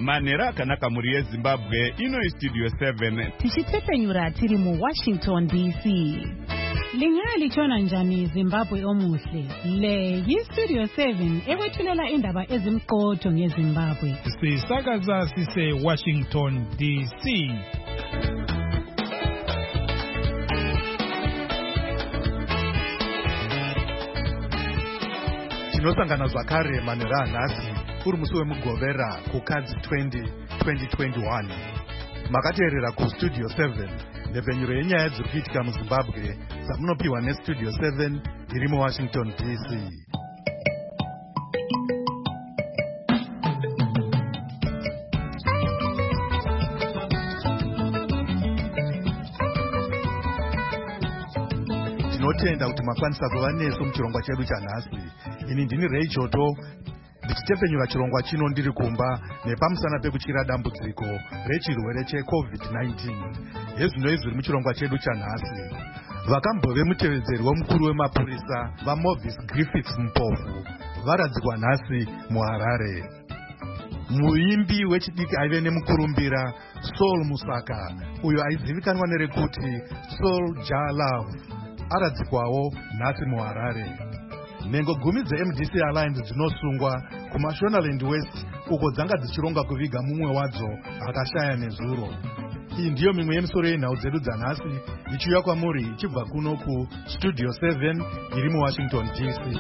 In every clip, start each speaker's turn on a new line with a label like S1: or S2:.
S1: Manera akanaka muri yeZimbabwe ino iStudio 7
S2: tichitepenyura tiri mu Washington DC. Lingali chona njani Zimbabwe omuhle. Le yiStudio 7 ekwethulela indaba ezimqotho ngeZimbabwe.
S3: Sisakaza sise Washington DC.
S4: Tinosangana zvakare manera nhasi uri musi wemugovera kukadzi 2021 makateerera kuStudio 7 nhepfenyuro yenyaya dziri kuitika muZimbabwe dzamunopiwa neStudio 7 iri muWashington DC. Tinotenda kuti makwanisa kuva nesu muchirongwa chedu chanhasi. Ini ndini Ray Joto ndichitepenyura chirongwa chino ndiri kumba nepamusana pekutyira dambudziko rechirwere cheCovid-19. Hezvino izvi muchirongwa chedu chanhasi. Vakambove mutevedzeri womukuru wemapurisa vaMovis Griffiths Mpofu varadzikwa nhasi muHarare. Muimbi wechidiki aive nemukurumbira Saul Musaka uyo aizivikanwa nerekuti Soul Jah Love aradzikwawo nhasi muHarare. Nhengo 10 dzeMDC Alliance dzinosungwa kuMashonaland West uko dzanga dzichironga kuviga mumwe wadzo akashaya nezuro. Iyi ndiyo mimwe yemisoro yenhau dzedu dzanhasi ichiuya kwamuri ichibva kuno kuStudio 7 iri muWashington DC.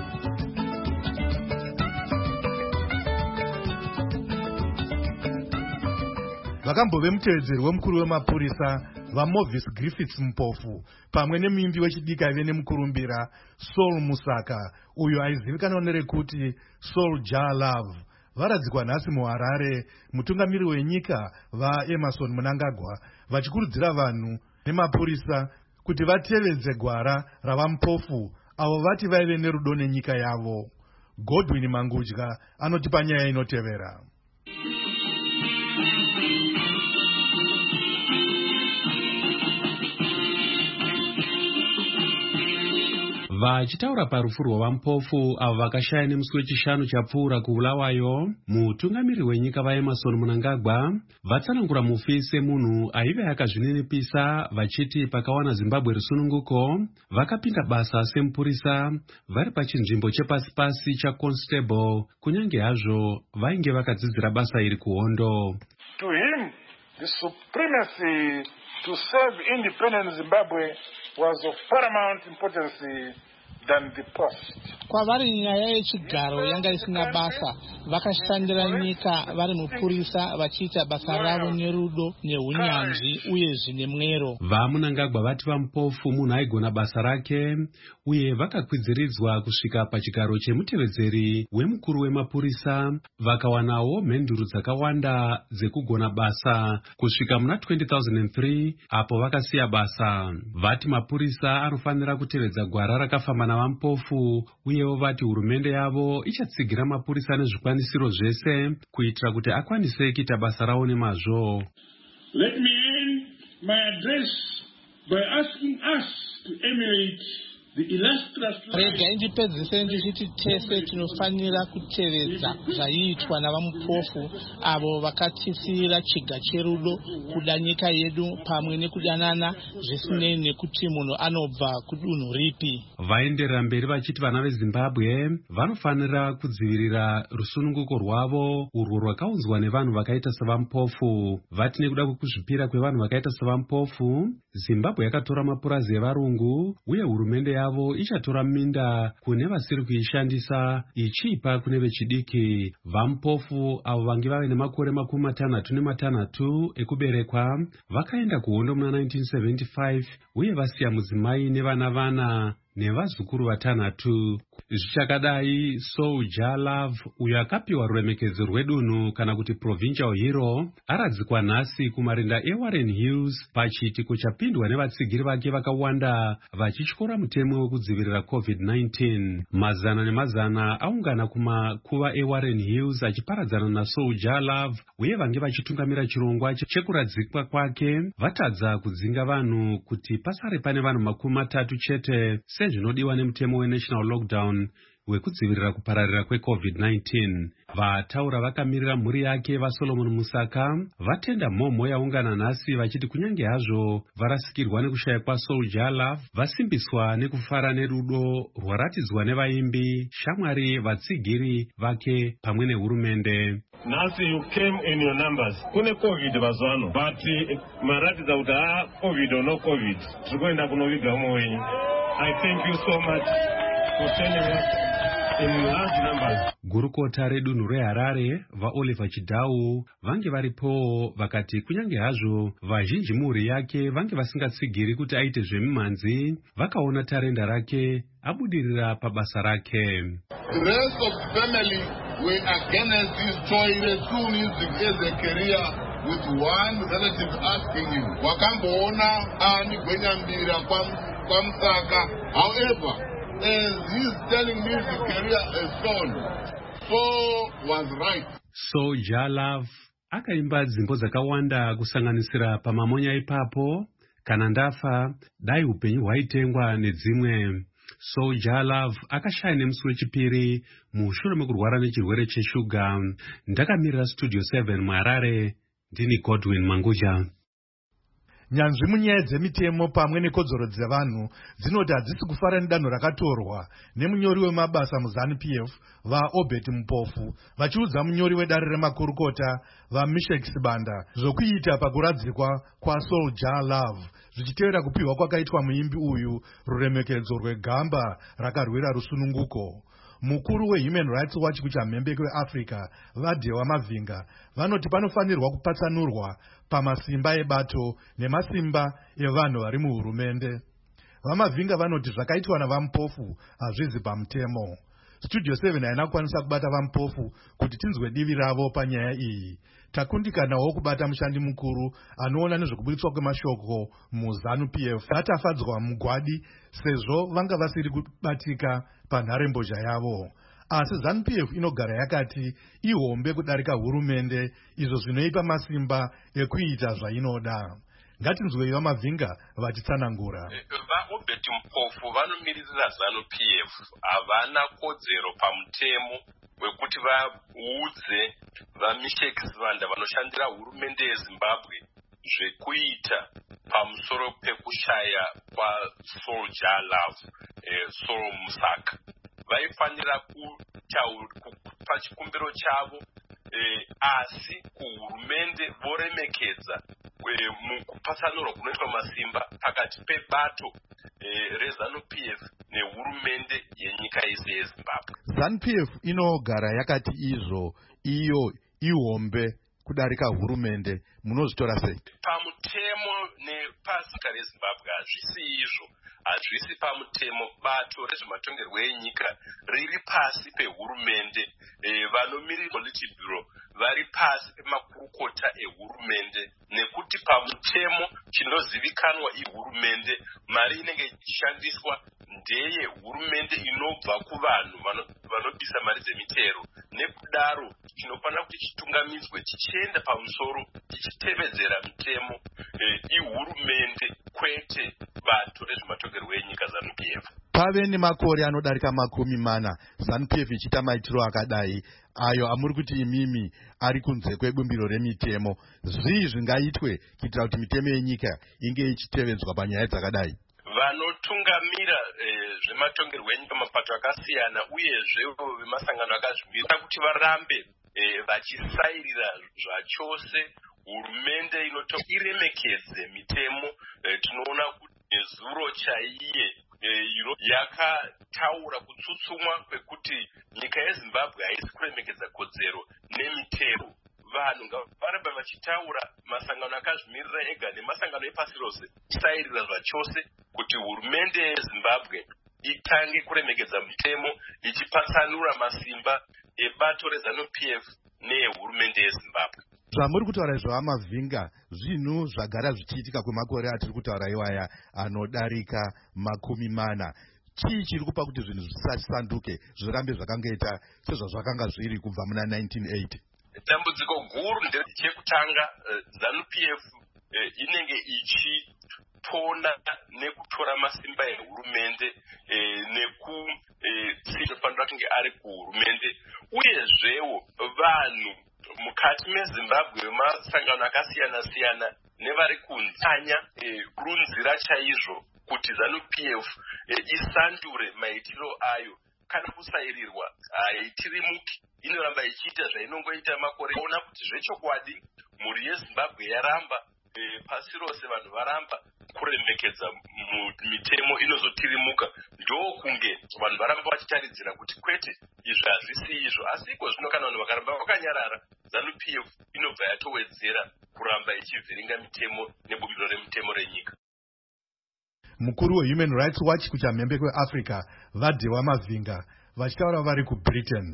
S4: Vakambove mutevedzeri womukuru wemapurisa vaMovis Griffiths Mpofu pamwe nemuimbi wechidiki aive nemukurumbira Saul Musaka uyo aizivikanwa nerekuti Soul Jah Love varadzikwa nhasi muHarare. Mutungamiri wenyika vaEmerson Mnangagwa vachikurudzira vanhu nemapurisa kuti vatevedze gwara ravaMpofu avo vati vaive nerudo nenyika yavo. Godwin Mangudya anotipa nyaya inotevera.
S5: Vachitaura parufu rwavaMpofu avo vakashaya nemusi wechishanu chapfuura kuulawayo, mutungamiri wenyika vaEmerson Mnangagwa vatsanangura mufi semunhu aive akazvininipisa vachiti pakawana Zimbabwe rusununguko vakapinda basa semupurisa vari pachinzvimbo chepasi-pasi chaConstable kunyange hazvo vainge vakadzidzira basa iri kuhondo.
S6: To him, the supremacy to serve independent Zimbabwe was of paramount importance than the post.
S7: Kwavari nyaya yechigaro yanga isina basa, vakashandira nyika vari mupurisa vachiita basa ravo nerudo neunyanzvi uye zvine mwero.
S5: VaMnangagwa vati vaMpofu munhu aigona basa rake uye vakakwidзiridzwa kusvika pachigaro chemutevedzeri wemukuru wemapurisa vakawanawo mhenduro dzakawanda dzekugona basa kusvika muna 2003 apo vakasiya basa. Vati mapurisa anofanira kutevedza gwara rakafamba navaMpofu uyewo vati hurumende yavo ichatsigira mapurisa nezvikwanisiro zvese kuitira kuti akwanise kuita basa rawo nemazvo.
S6: Let me end my address by asking us to emulate the illustrious.
S7: Rega ndipedzise ndichiti tese tinofanira kutevedza zvaiitwa navaMpofu avo vakatisira chiga cherudo kuda nyika yedu pamwe nekudanana zvisinei nekuti munhu anobva kudunhu ripi.
S5: Vaenderera mberi vachiti vana veZimbabwe vanofanira kudzivirira rusununguko rwavo urwo rwakaunzwa nevanhu vakaita sevaMpofu. Vati nekuda kwekuzvipira kwevanhu vakaita sevaMpofu, Zimbabwe yakatora mapurazi evarungu uye hurumende yavo ichatora minda kune vasiri kuishandisa ichipa kune vechidiki. VaMpofu avo vange vave nemakore 66 ekuberekwa vakaenda kuhondo muna 1975 uye vasiya mudzimai nevana nevazukuru 6. Zvichakadai, Soul Jah Love uyo akapiwa ruremekedzo rwedunhu kana kuti Provincial Hero aradzikwa nhasi kumarinda eWarren Hills pachiitiko chapindwa nevatsigiri vake vakawanda vachityora mutemo wekudzivirira COVID-19. Mazana nemazana aungana kumakuva eWarren Hills achiparadzana naSoul Jah Love uye vange vachitungamira chirongwa chekuradzikwa kwake vatadza kudzinga vanhu kuti pasare pane vanhu 30 chete sezvinodiwa nemutemo weNational Lockdown lockdown wekudzivirira kupararira kweCovid-19. Vataura vakamirira mhuri yake vaSolomon Musaka vatenda mhomho yaungana nhasi vachiti kunyange hazvo varasikirwa nekushaya kwaSoldier Love, vasimbiswa nekufara nerudo rwaratidzwa nevaimbi, shamwari, vatsigiri vake pamwe nehurumende.
S8: Nasi you came in your numbers. Kune COVID bazwano. But maratidza kuti COVID or no COVID. Tikuenda kunoviga mwenyu. I thank you so much for turning up in large numbers.
S5: Gurukota redunhu reHarare vaOliver Chidau vange varipowo vakati kunyange hazvo vazhinji mhuri yake vange vasingatsigiri kuti aite zvemimhanzi, vakaona tarenda rake abudirira pabasa rake.
S9: The rest of the family were against his choice to music as a career, with one relative asking him, wakamboona anigwenyambira kwa Musaka. However, as he's telling me his career is gone, so was right.
S5: Soldier Love akaimba dzimbo dzakawanda kusanganisira pamamonya ipapo, kana ndafa, dai upenyu hwaitengwa nedzimwe. Soldier Love akashaya nemusi wechipiri mushure mekurwara nechirwere cheshuga. Ndakamirira Studio 7 muHarare, ndini Godwin Manguja.
S4: Nyanzvi munyaya dzemitemo pamwe nekodzero dzevanhu dzinoti hadzisi kufara nedanho rakatorwa nemunyori wemabasa muZANU-PF vaObert Mupofu, vachiudza munyori wedare remakurukota vaMeshek Sibanda zvokuita pakuradzikwa kwaSoldier Love, zvichitevera kupiwa kwakaitwa muimbi uyu ruremekedzo rwegamba rakarwira rusununguko. Mukuru weHuman Rights Watch kuchamhembe kweAfrica vaDhewa Mavhinga vanoti panofanirwa kupatsanurwa pamasimba ebato nemasimba evanhu vari muhurumende. VaMavhinga vanoti zvakaitwa navaMupofu hazvizi pamutemo. Studio 7 haina kukwanisa kubata vaMupofu kuti tinzwe divi ravo panyaya iyi. Takundikanawo kubata mushandi mukuru anoona nezvekubuditswa kwemashoko muZANU-PF atafadzwa mugwadi sezvo vanga vasiri kubatika panharembozha yavo. Asi ZANU-PF inogara yakati ihombe kudarika hurumende, izvo zvinoipa masimba ekuita zvainoda. Ngatinzwei vaMavhinga vachitsanangura.
S10: VaObert Mupofu vanomiririra ZANU-PF havana kodzero pamutemo wekuti vaudze vaMeshek Sibanda vanoshandira hurumende yeZimbabwe zvekuita pamusoro pekushaya kwaSoldier Love, Sol Musaka. Vaifanira kupa chikumbiro chavo, asi kuhurumende voremekedza mukupatsanurwa kunoitwa masimba pakati pebato reZANU-PF nehurumende yenyika yese yeZimbabwe.
S4: ZANU-PF inogara yakati izvo iyo ihombe kudarika hurumende. Munozvitora sei?
S10: Pamutemo nepasika reZimbabwe hazvisi izvo, hazvisi pamutemo. Bato rezvematongerwo enyika riri pasi pehurumende. Vanomiririra Politburo vari pasi pemakurukota ehurumende, nekuti pamutemo chinozivikanwa ihurumende, mari inenge ichishandiswa ndeye hurumende inobva kuvanhu vanobvisa mari dzemitero. Nekudaro chinofanira kuti chitungamidzwe chichienda pamusoro chichitevedzera mutemo ihurumende, kwete bato rezvematongerwo enyika ZANU-PF.
S4: Pave nemakore anodarika 40 ZANU-PF ichiita maitiro akadai, ayo amuri kuti imimi ari kunze kwebumbiro remitemo. Zvii zvingaitwe kuitira kuti mitemo yenyika inge ichitevedzwa panyaya dzakadai?
S10: Vanotungamira zvematongerwo enyika mapato akasiyana uyezve vemasangano akazvimira kuti varambe vachisairira zvachose hurumende iremekedze mitemo. Tinoona kuti nezuro chaiye yakataura kutsutsumwa kwekuti nyika yeZimbabwe haisi kuremekedza kodzero nemitero. Vanhu ngavarambe vachitaura, masangano akazvimirira ega nemasangano epasi rose chisairira zvachose kuti hurumende yeZimbabwe itange kuremekedza mitemo, ichipatsanura masimba ebato reZANU-PF nehurumende yeZimbabwe.
S4: Zvamuri kutaura izvo vaMavhinga zvinhu zvagara zvichiitika kwemakore atiri kutaura iwaya anodarika 40. Chii chiri kupa kuti zvinhu zvisasanduke zvirambe zvakangoita sezvazvakanga zviri kubva muna 1980?
S10: Dambudziko guru ndechekutanga, ZANU-PF inenge kupona nekutora masimba ehurumende nekufanira kunge ari kuhurumende, uyezvewo vanhu mukati mezimbabwe vemasangano akasiyana-siyana nevari kunzanya runzira chaizvo kuti ZANU-PF isandure maitiro ayo. Kana kusairirwa haitirimuki, inoramba ichiita zvainongoita makore. Ona kuti zvechokwadi mhuri yeZimbabwe yaramba, pasi rose vanhu varamba kuremekedza mitemo inozotirimuka. Ndokunge vanhu varamba vachitaridzira kuti kwete izvi hazvisi izvo, asi iko zvino kana vanhu vakaramba vakanyarara, ZANU-PF inobva yatowedzera kuramba ichivhiringa mitemo nebumbiro remitemo renyika.
S4: Mukuru weHuman Rights Watch kuchamhembe kweAfrica Vadhewa Mavhinga vachitaura vari kuBritain.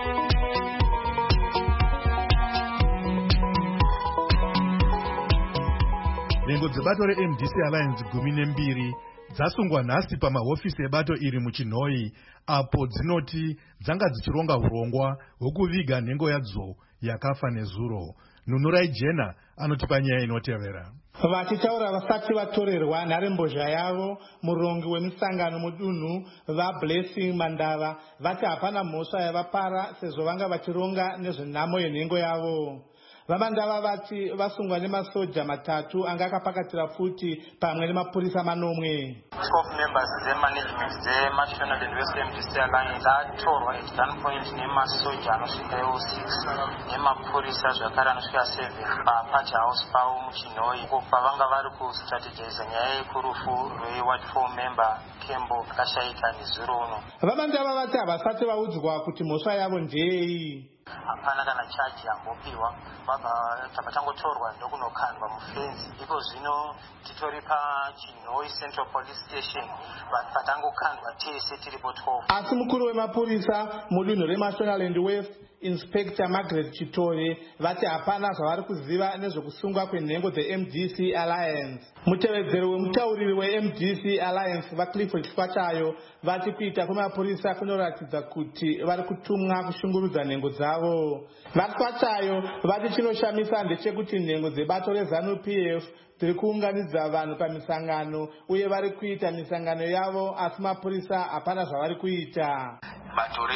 S4: Nhengo dzebato reMDC Alliance 12 dzasungwa nhasi pamahofisi ebato iri muChinhoyi, apo dzinoti dzanga dzichironga urongwa hwekuviga nhengo yadzo yakafa nezuro. Nunurai Jena anotipa nyaya inotevera.
S7: Vachitaura vasati vatorerwa nharembozha yavo, murongi wemisangano mudunhu vaBlessing Mandava vati hapana mhosva yavapara sezvo vanga vachironga nezvenhamo yenhengo yavo. Vamandava vati vasungwa nemasoja 3 anga akapakatira futi pamwe nemapurisa 9.
S11: 12 members zemanagement zeMational and West MDC Alliance dzatorwa at gunpoint nemasoja anosvika 6 nemapurisa zvakare anosvika 7 paPacha House pavo muChinhoyi, uko pavanga vari kustrategiza nyaya yekurufu rweward 4 member Kembo akashayika nezuro uno.
S7: Vamandava vati havasati vaudzwa kuti mhosva yavo ndeyei.
S11: Hapana kana chaji yambopiwa, vabva tapatangotorwa ndokunokandwa mufenzi. Iko zvino titori paChinhoyi Central Police Station, patangokandwa tese tiripo 12.
S7: Asi mukuru wemapurisa mudunhu reMational and West Inspector Margaret Chitore vati hapana zvavari kuziva nezvekusungwa kwenhengo dzeMDC Alliance. Mutevedzero wemutauriri weMDC Alliance vaClifford Kwachayo vati kuita kwemapurisa kunoratidza kuti vari kutumwa kushungurudza nhengo dzavo. VaKwachayo vati chinoshamisa ndechekuti nhengo dzebato reZANU-PF dziri kuunganidza vanhu pamisangano uye vari kuita misangano yavo, asi mapurisa hapana zvavari kuita.
S11: Bato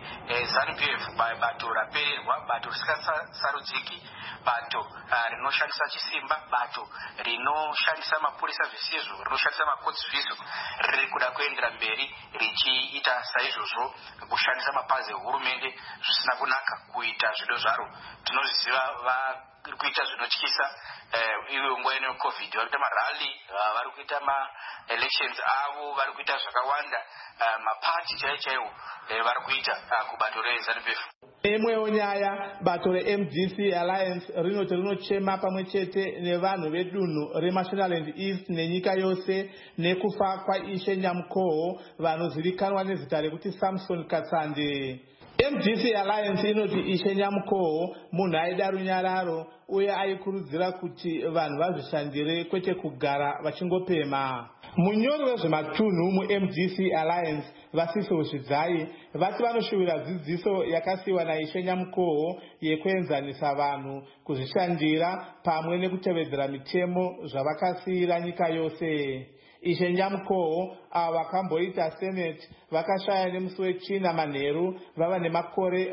S11: reZANU-PF bato rapererwa, bato risikasarudziki, bato rinoshandisa chisimba, bato rinoshandisa mapurisa zvisizvo, rinoshandisa makotsi zvisizvo, riri kuda kuendera mberi richiita saizvozvo kushandisa mapazi ehurumende zvisina kunaka kuita zvido zvaro. Tinozviziva vari kuita zvinotyisa. Iwe nguva ino COVID vari kuita marali, vari kuita maelections avo, vari kuita zvakawanda, mapati chaiwo vari kuita kubato reZANU-PF.
S7: Imwewo nyaya, bato reMDC Alliance rinoti rinochema pamwe chete nevanhu vedunhu reMational and East nenyika yose nekufa kwaIshe Nyamkoho vanozivikanwa nezita rekuti Samson Katsande. MDC Alliance inoti Ishe Nyamkoho munhu aida runyararo uye aikurudzira kuti vanhu vazvishandire kwete kugara vachingopema. Munyori wezvematunhu muMDC Alliance Vasiso Zvidzai vati vanoshuvira dzidziso yakasiwa naIshe Nyamkoho yekuenzanisa vanhu, kuzvishandira pamwe nekutevedzera mitemo zvavakasiyira nyika yose. Ishe Nyamkoho ava vakamboita senate vakashaya nemusi wechina manheru vava nemakore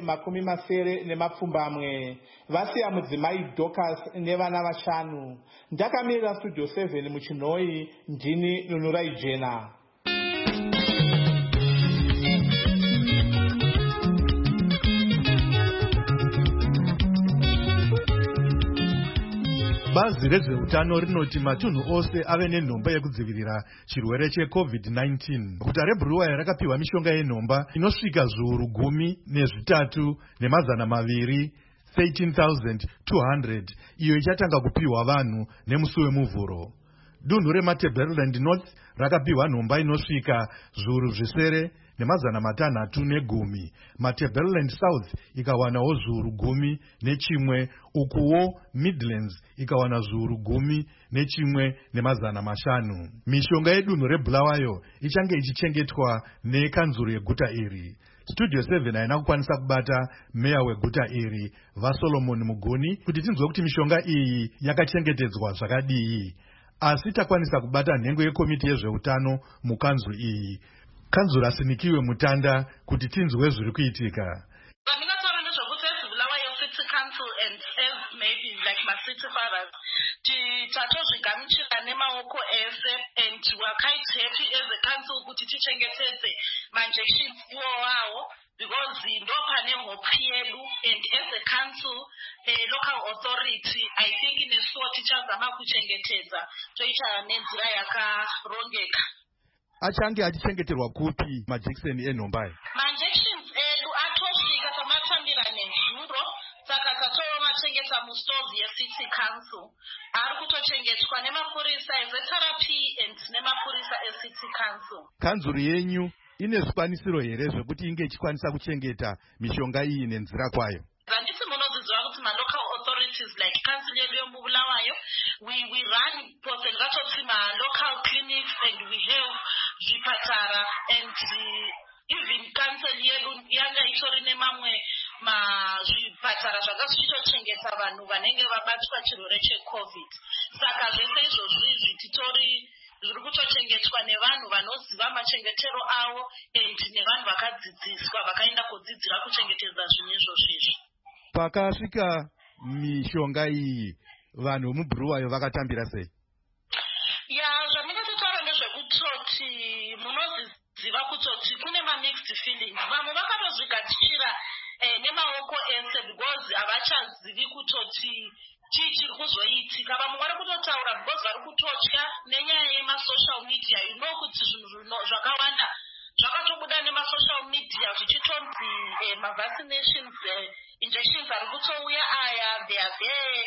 S7: 70 vasiya mudzimai Dorcas nevana 5. Ndakamirira Studio 7 muChinhoyi, ndini Nunurai Jena.
S4: Bazi rezveutano rinoti matunhu ose ave nenhomba yekudzivirira chirwere cheCovid-19. Guta reBulawayo rakapiwa mishonga yenhomba inosvika zviuru 13 nemazana 200, 13,200, iyo ichatanga kupiwa vanhu nemusi wemuvhuro. Dunhu reMatabeleland North rakapiwa nhomba inosvika zviuru 7 nemazana 610. Matabeleland South ikawanawo zviuru 11, ukuwo Midlands ikawana zviuru 11 nemazana 5. Mishonga yedunhu reBulawayo ichange ichichengetwa nekanzuro yeguta iri. Studio 7 haina kukwanisa kubata meya weguta iri vaSolomon Mugoni kuti tinzwe kuti mishonga iyi yakachengetedzwa zvakadii. asi takwanisa kubata nhengo yekomiti yezveutano mukanzuru iyi. Kanzuru Asinikiwe Mutanda kuti tinzwe zviri kuitika.
S12: tatozvigamuchira nemaoko ese and we're quite happy as a council kuti tichengetedze manjections iwowawo because ndopane hope yedu, and as a council local authority I think nesuwo tichazama kuchengetedza toita nenzira yakarongeka.
S4: Achange achichengeterwa kupi majekiseni enhombai?
S12: Manjections edu atosvika tamatambira nezuro, saka tatomachengeta mustores yeCity Council. Ari kutochengetwa nemapurisa ezveTRP and nemapurisa eCity Council. Kanzuru
S4: yenyu ine zvikwanisiro here zvekuti inge ichikwanisa kuchengeta mishonga iyi nenzira kwayo?
S12: Handisi munozidziva kuti ma-local authorities like council yedu yomubulawayo we run potentially ma-local clinics and we have zvipatara and even council yedu yanga itori nemamwe zvipatara zvanga zvichitochengeta vanhu vanenge vabatwa chirwere cheCovid. Saka zvese izvozvi zvititori zviri kutochengetwa nevanhu vanoziva machengetero avo and nevanhu vakadzidziswa vakaenda kudzidzira kuchengetedza zvinhu izvozvizvi.
S4: Pakasvika mishonga iyi vanhu vomubhuruwayo vakatambira sei?
S12: Zvandingatotaura ndezvekutoti munoziva kutoti kune ma-mixed feelings. Vamwe vakatozvigadzira nemaoko ese because havachazivi kutoti chii chiri kuzoitika. Vamwe vari kutotaura because vari kutotya nenyaya yemasocial media. Kuti zvinhu zvakawanda zvakatobuda nemasocial media zvichitonzi mavaccinations injections ari kutouya aya they are there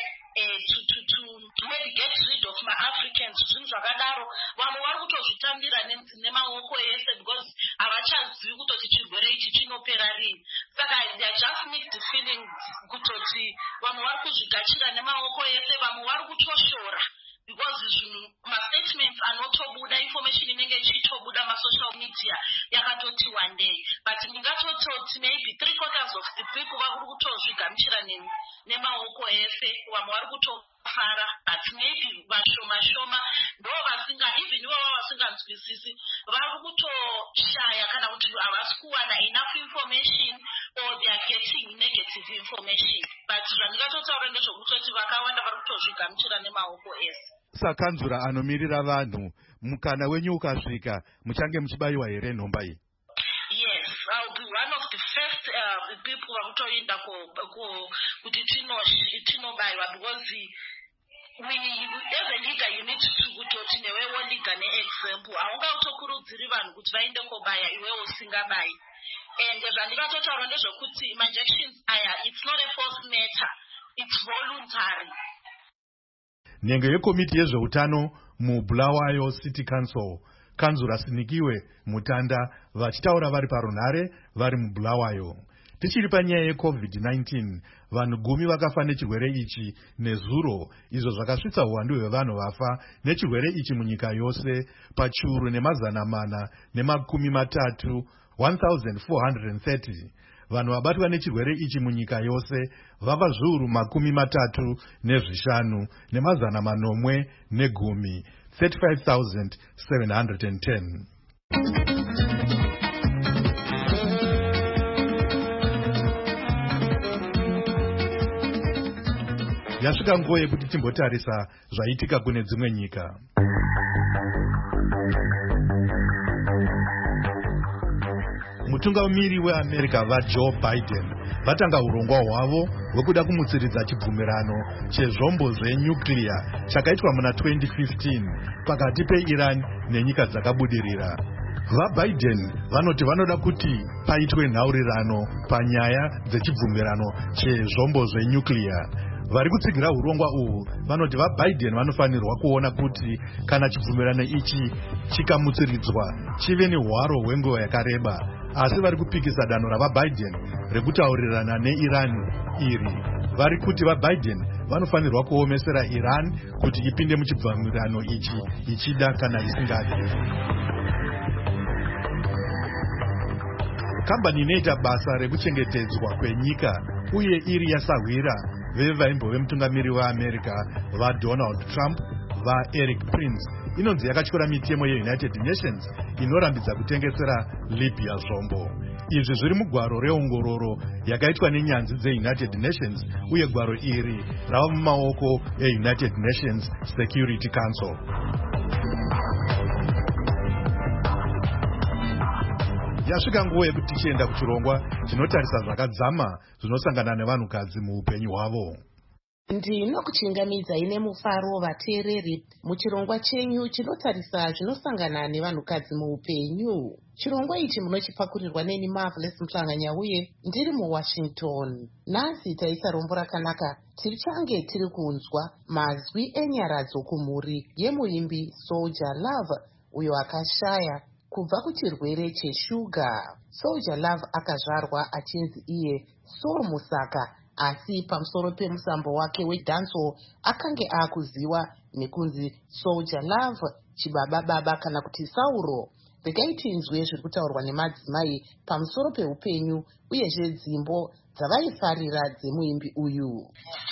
S12: to maybe get rid of ma-Africans, zvinhu zvakadaro. Vamwe vari kutozvitambira nemaoko ese because havachazivi kutoti chirwere ichi chinopera rini. Saka they are just mixed feelings kutoti vamwe vari kuzvigachira nemaoko ese, vamwe vari kutoshora because zvinhu ma-statements anotobuda, information inenge ichitobuda ma-social media yakatoti one day. But ndingatototi maybe 3/4 of the people vari kutozvigamuchira nemaoko ese, vamwe vari kutofara, but maybe vashoma ndo vasinga, even ivavo vasinganzwisisi vari kutoshaya kana kuti havasi kuwana enough information or they are getting negative information. But zvandingatotaura ndezvekutoti vakawanda vari kutozvigamuchira nemaoko ese.
S4: Sakanzura anomirira vanhu, mukana wenyu ukasvika muchange muchibayiwa here nhomba iyi?
S12: Yes, I'll be one of the first people vakutoenda kuti tinobayiwa because we as a leader you need to kutoti newewo leader ne-example. Haungautokurudziri vanhu kuti vaende kobaya iwewo usingabayi. And zvandingatotaura ndezvekuti ma-injections aya it's not a forced matter, it's voluntary.
S4: Nhengo yekomiti yezveutano muBulawayo City Council, Kanzuru Asinikiwe Mutanda, vachitaura vari parunhare vari muBulawayo. Tichiri panyaya yeCovid-19, vanhu 10 vakafa nechirwere ichi nezuro, izvo zvakasvitsa uwandu hwevanhu vafa nechirwere ichi munyika yose pachiuru ne430, 1430. Vanhu vabatwa nechirwere ichi munyika yose vava zviuru 35 ne410, 35,710. Yasvika nguva yekuti timbotarisa zvaitika kune dzimwe nyika. Mutungamiri weAmerica vaJoe Biden vatanga urongwa hwavo hwekuda kumutsiridza chibvumirano chezvombo zvenyukliya chakaitwa muna 2015 pakati peIran nenyika dzakabudirira. VaBiden vanoti vanoda kuti paitwe nhaurirano panyaya dzechibvumirano chezvombo zvenyukliya. Vari kutsigira urongwa uhu vanoti vaBiden vanofanirwa kuona kuti kana chibvumirano ichi chikamutsiridzwa chive nehwaro hwenguva yakareba, asi vari kupikisa danho ravaBiden rekutaurirana neIran iri. Vari kuti vaBiden vanofanirwa kuomesera Iran kuti ipinde muchibvumirano ichi ichida kana isingadi. Kambani inoita basa rekuchengetedzwa kwenyika uye iri yasahwira vevaimbove mutungamiri weAmerica vaDonald Trump vaEric Prince inonzi yakatyora mitemo yeUnited Nations inorambidza kutengesera Libya zvombo. Izvi zviri mugwaro reongororo yakaitwa nenyanzvi dzeUnited Nations uye gwaro iri rava mumaoko eUnited Nations Security Council. Yasvika nguva yekuti tichienda kuchirongwa chinotarisa zvakadzama zvinosangana nevanhukadzi muupenyu hwavo.
S13: Ndinokuchingamidza ine mufaro vateereri muchirongwa chenyu chinotarisa zvinosangana nevanhukadzi muupenyu. Chirongwa ichi munochipakurirwa neni Marvelous Mhlanganya uye ndiri muWashington. Nhasi taisa rombo rakanaka, tichange tiri kunzwa mazwi enyaradzo kumhuri yemuimbi Soldier Love uyo akashaya kubva kuchirwere cheshuga. Soldier Love akazvarwa achinzi iye Saul Musaka, asi pamusoro pemusambo wake wedanso akange akuziwa nekunzi Soldier Love, chibaba baba kana kuti Sauro. Regai tinzwe zviri kutaurwa nemadzimai pamusoro peupenyu uyezve dzimbo dzavaifarira dzemuimbi uyu.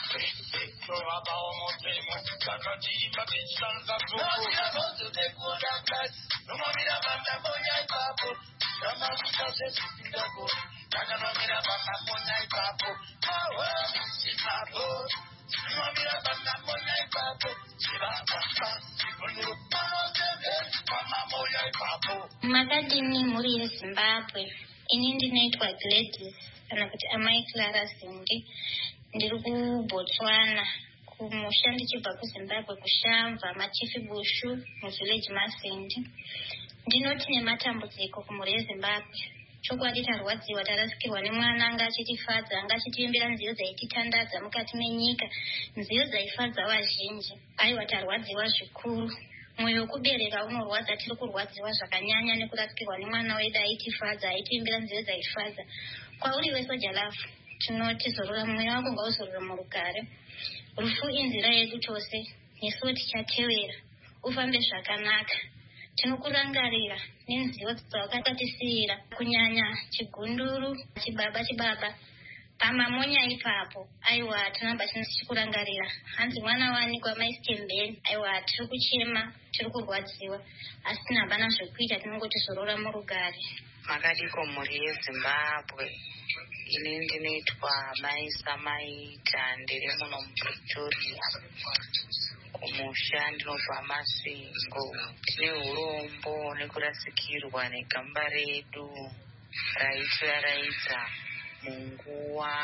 S14: Makadini muri yeZimbabwe. Ini ndinoitwa Gladys kana kuti Amai Clara Sindi. Ndiri kuBotswana kumusha ndichibva kuZimbabwe kushamva machifi bushu muvillage Masindi. Ndinoti nematambudziko kumhuri yeZimbabwe. Chokwadi tarwadziwa, tarasikirwa nemwana anga achitifadza, anga achitiimbira nziyo dzaititandadza mukati menyika, nziyo dzaifadza vazhinji. Aiwa, tarwadziwa zvikuru. Mwoyo wekubereka unorwadza, tiri kurwadziwa zvakanyanya nekurasikirwa nemwana wedu aitifadza, aitiimbira nziyo dzaifadza. Kwauri weSoldier Love, tinoti zorora, mweya wako ngauzorora murugare. Rufu inzira yedu chose, nesuwo tichatevera. Ufambe zvakanaka. Tinokurangarira nenziyo dzawakatatisira, kunyanya chigunduru, chibaba pamamonya ipapo. Aiwa, tinamba tichikurangarira. Hanzi mwana wanikwa maisitembeni. Aiwa, tiri kuchema, tiri kurwadziwa, asi tinabana zvekuita, tinongoti zorora murugare.
S15: Makadiko mhuri yeZimbabwe. Ini ndinoitwa Maisa Maita, ndiri muno muPretoria. Kumusha ndinobva Masingo. Tine urombo nekurasikirwa negamba redu raitiraidza munguva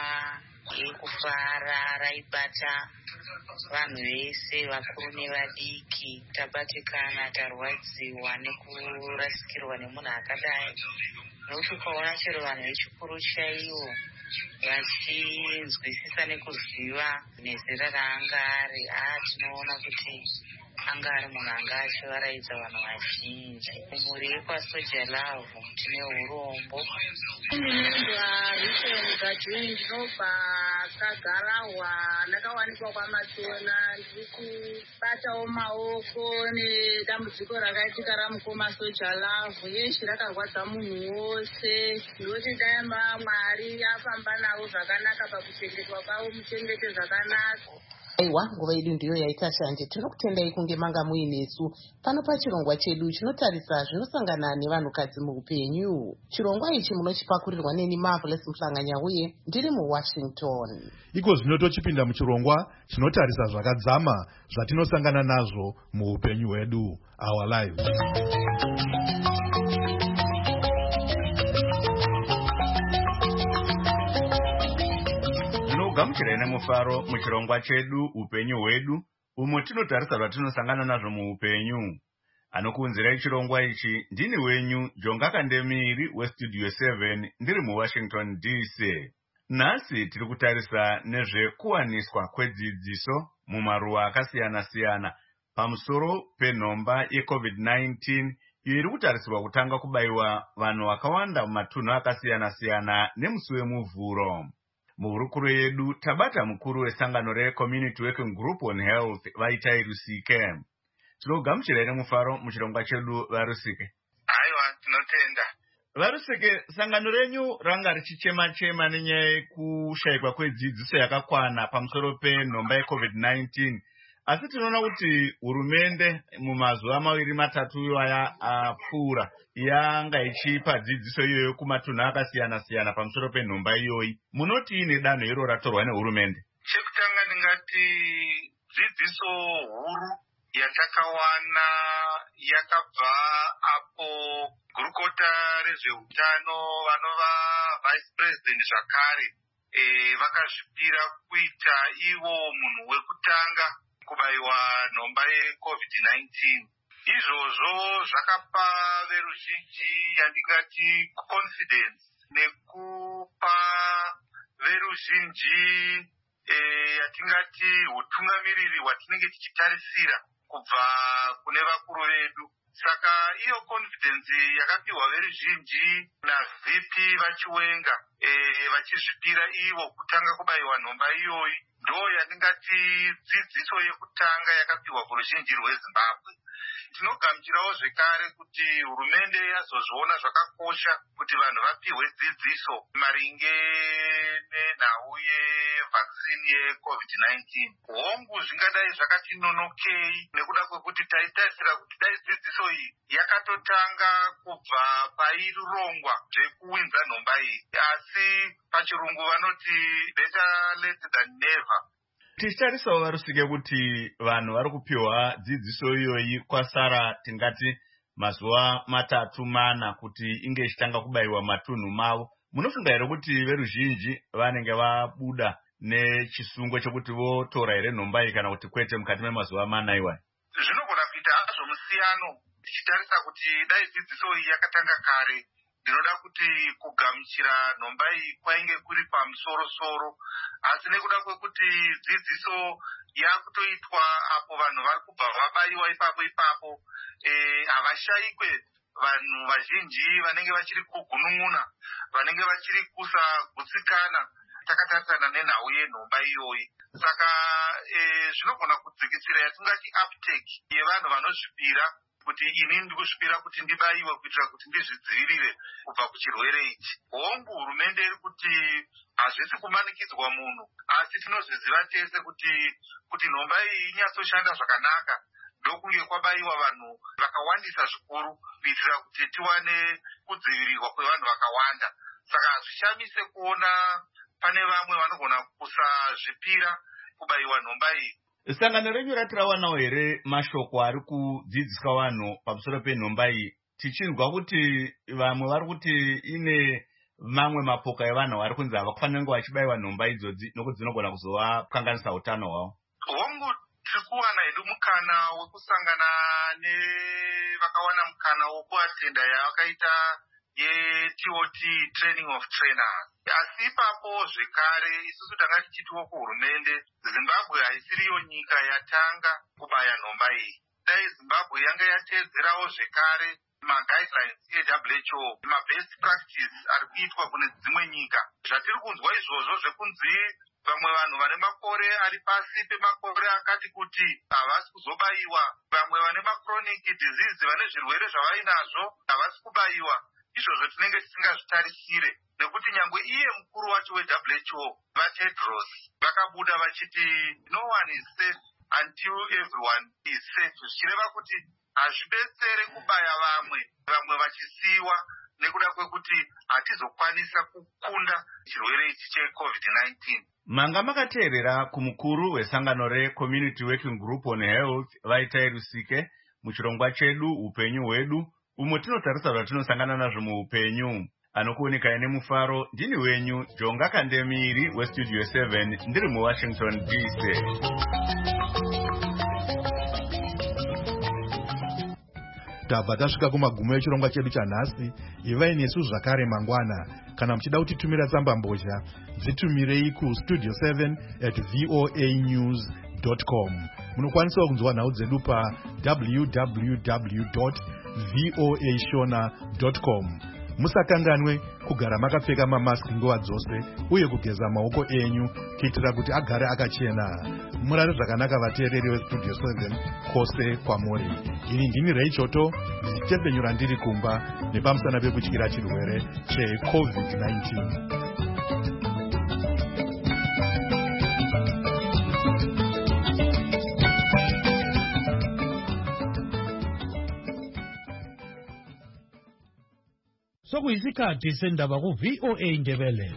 S15: yekufara raibata vanhu vese, vakuru nevadiki. Tabatikana, tarwadziwa nekurasikirwa nemunhu akadai. Nokuti ukaona chero vanhu vechikuru chaivo vachinzwisisa nekuziva nezera raanga ari, tinoona kuti anga ari munhu anga achivaraidza vanhu vazhinji. Kumhuri yekwaSoldier Love tine urombo.
S16: Ndinoitwa Rachel Mugajuni, ndinobva Kagarawa. Ndakawanikwa kwaMatona, ndiri kubatawo maoko nedambudziko rakaitika ramukoma Soldier Love. Yeshe rakarwadza munhu wose. Ndoti dai Mwari afamba navo zvakanaka pakuchengetwa kwavo, muchengete zvakanaka.
S13: Aiwa, nguva yedu ndiyo yaita shanje. Tinokutendai kunge manga muinesu pano pachirongwa chedu chinotarisa zvinosangana nevanhukadzi muupenyu. Chirongwa ichi munochipakurirwa neni Marvelous Mhlanganya uye ndiri muWashington.
S4: Iko zvino tochipinda muchirongwa chinotarisa zvakadzama zvatinosangana nazvo muupenyu hwedu, our lives.
S1: Gamuchirai nemufaro muchirongwa chedu upenyu hwedu, umo tinotarisa zvatinosangana nazvo muupenyu. Anokuunzirai chirongwa ichi ndini wenyu Jonga Kandemiri weStudio 7 ndiri muWashington DC. Nhasi tiri kutarisa nezvekuwaniswa kwedzidziso mumaruwa akasiyana-siyana pamusoro penhomba yeCovid-19 iyo iri kutarisirwa kutanga kubayiwa vanhu vakawanda mumatunhu akasiyana-siyana nemusi wemuvhuro. Muhurukuro yedu tabata mukuru wesangano reCommunity Working Group on Health vaitai Rusike. Tinogamuchirai nemufaro muchirongwa chedu vaRusike.
S17: Aiwa, tinotenda.
S1: VaRusike, sangano renyu ranga richichema-chema nenyaya yekushayikwa kwedzidziso yakakwana pamusoro penhomba yeCovid-19. asi tinoona kuti hurumende mumazuva maviri matatu aya apfuura yanga ichipa dzidziso iyoyo kumatunhu akasiyana-siyana pamusoro penhomba iyoyi. Munoti ine danho iro ratorwa nehurumende?
S17: Chekutanga ndingati dzidziso huru yatakawana yakabva apo gurukota rezveutano vanova vice president zvakare vakazvipira kuita ivo munhu wekutanga kubayiwa nhomba yeCovid-19. Izvozvo zvakapa veruzhinji yandingati confidence nekupa veruzhinji yatingati utungamiriri hwatinenge tichitarisira kubva kune vakuru vedu. Saka iyo confidence yakapihwa veruzhinji naVP vachiwenga vachizvipira ivo kutanga kubayiwa nhomba iyoyi ndo yandingati dzidziso yekutanga yakapihwa kuruzhinji rweZimbabwe. Tinogamuchirawo zvekare kuti hurumende yazozviona zvakakosha kuti vanhu vapihwe dzidziso maringe nenhau yevhakisini yeCovid-19. Hongu zvingadai zvakati nonokei nekuda kwekuti taitarisira kuti dai dzidziso iyi yakatotanga kubva pairongwa zvekuwinza nhomba iyi, asi pachirungu vanoti better late than never.
S1: Tichitarisawo Varusike kuti vanhu vari kupiwa dzidziso iyoyi kwasara tingati mazuva 3-4 kuti inge ichitanga kubayiwa matunhu mavo. Munofunga here kuti veruzhinji vanenge vabuda nechisungo chekuti votora here nhomba iyi kana kuti kwete mukati memazuva 4 iwayo?
S17: Zvinogona kuita hazvo musiyano tichitarisa kuti dai dzidziso iyi yakatanga kare. Ndinoda kuti kugamuchira nhomba iyi kwainge kuri pamusoro-soro, asi nekuda kwekuti dzidziso yakutoitwa apo vanhu vari kubva vabayiwa ipapo havashayikwe vanhu vazhinji vanenge vachiri kugunun'una, vanenge vachiri kusagutsikana takatarisana nenhau yenhomba iyoyi. Saka zvinogona kudzikisira yatingati uptake yevanhu vanozvipira kuti ini ndikuzvipira kuti ndibayiwe kuitira kuti ndizvidzivirire kubva kuchirwere ichi. Hongu hurumende iri kuti hazvisi kumanikidzwa munhu, asi tinozviziva tese kuti nhomba iyi inyatsoshanda zvakanaka ndokunge kwabayiwa vanhu vakawandisa zvikuru kuitira kuti tiwane kudzivirirwa kwevanhu vakawanda. Saka hazvishamise kuona pane vamwe vanogona kusazvipira kubayiwa nhomba iyi.
S1: Sangano renyu rati rawanawo here mashoko ari kudzidziswa vanhu pamusoro penhomba iyi, tichinzwa kuti vamwe vari kuti ine mamwe mapoka evanhu vari kunzi havakufanira kunge vachibayiwa nhomba idzodzi nokuti dzinogona kuzovakanganisa utano hwavo?
S17: Hongu tiri kuwana hedu mukana wekusangana nevakawana mukana wokuatenda yavakaita yeTOT training of trainers. Asi ipapo zvekare isusu tanga tichitiwo kuhurumende, Zimbabwe haisiriyo nyika yatanga kubaya nhomba iyi. Dai Zimbabwe yanga yateedzerawo zvekare maguidelines eWHO, mabest practice ari kuitwa kune dzimwe nyika. Zvatiri kunzwa izvozvo zvekunzi vamwe vanhu vane makore ari pasi pemakore akati kuti havasi kuzobayiwa, vamwe vane machronic disease vane zvirwere zvavainazvo havasi kubayiwa. Izvozvo tinenge tisingazvitarisire nekuti nyangwe iye mukuru wacho weWHO vaTedros vakabuda vachiti no one is safe until everyone is safe, zvichireva kuti hazvibetsere kubaya vamwe vachisiyiwa nekuda kwekuti hatizokwanisa kukunda chirwere ichi cheCovid-19.
S1: Manga makateerera kumukuru wesangano reCommunity Working Group on Health Vaitai Rusike muchirongwa chedu upenyu hwedu, umo tinotarisa zvatinosangana nazvo muupenyu. Anokuoneka nemufaro ndini wenyu Jonga Kandemiri weStudio 7 ndiri muWashington DC.
S4: Tabva tasvika kumagumo echirongwa chedu chanhasi. Ivai nesu zvakare mangwana. Kana muchida kutitumira tsamba mbozha, dzitumirei kustudio7@voanews.com. Munokwanisa kunzwa nhau dzedu pa www.voashona.com. Musakanganwe kugara makapfeka mamaski nguva dzose uye kugeza maoko enyu kuitira kuti agare akachena. Murare zvakanaka vateereri veStudio 7 kwose kwamuri. Ini ndini Reichoto, ndichitepfenyura ndiri kumba nepamusana pekutyira chirwere cheCovid-19.
S3: Sokuyisikhathi sendaba ku VOA Ndebele.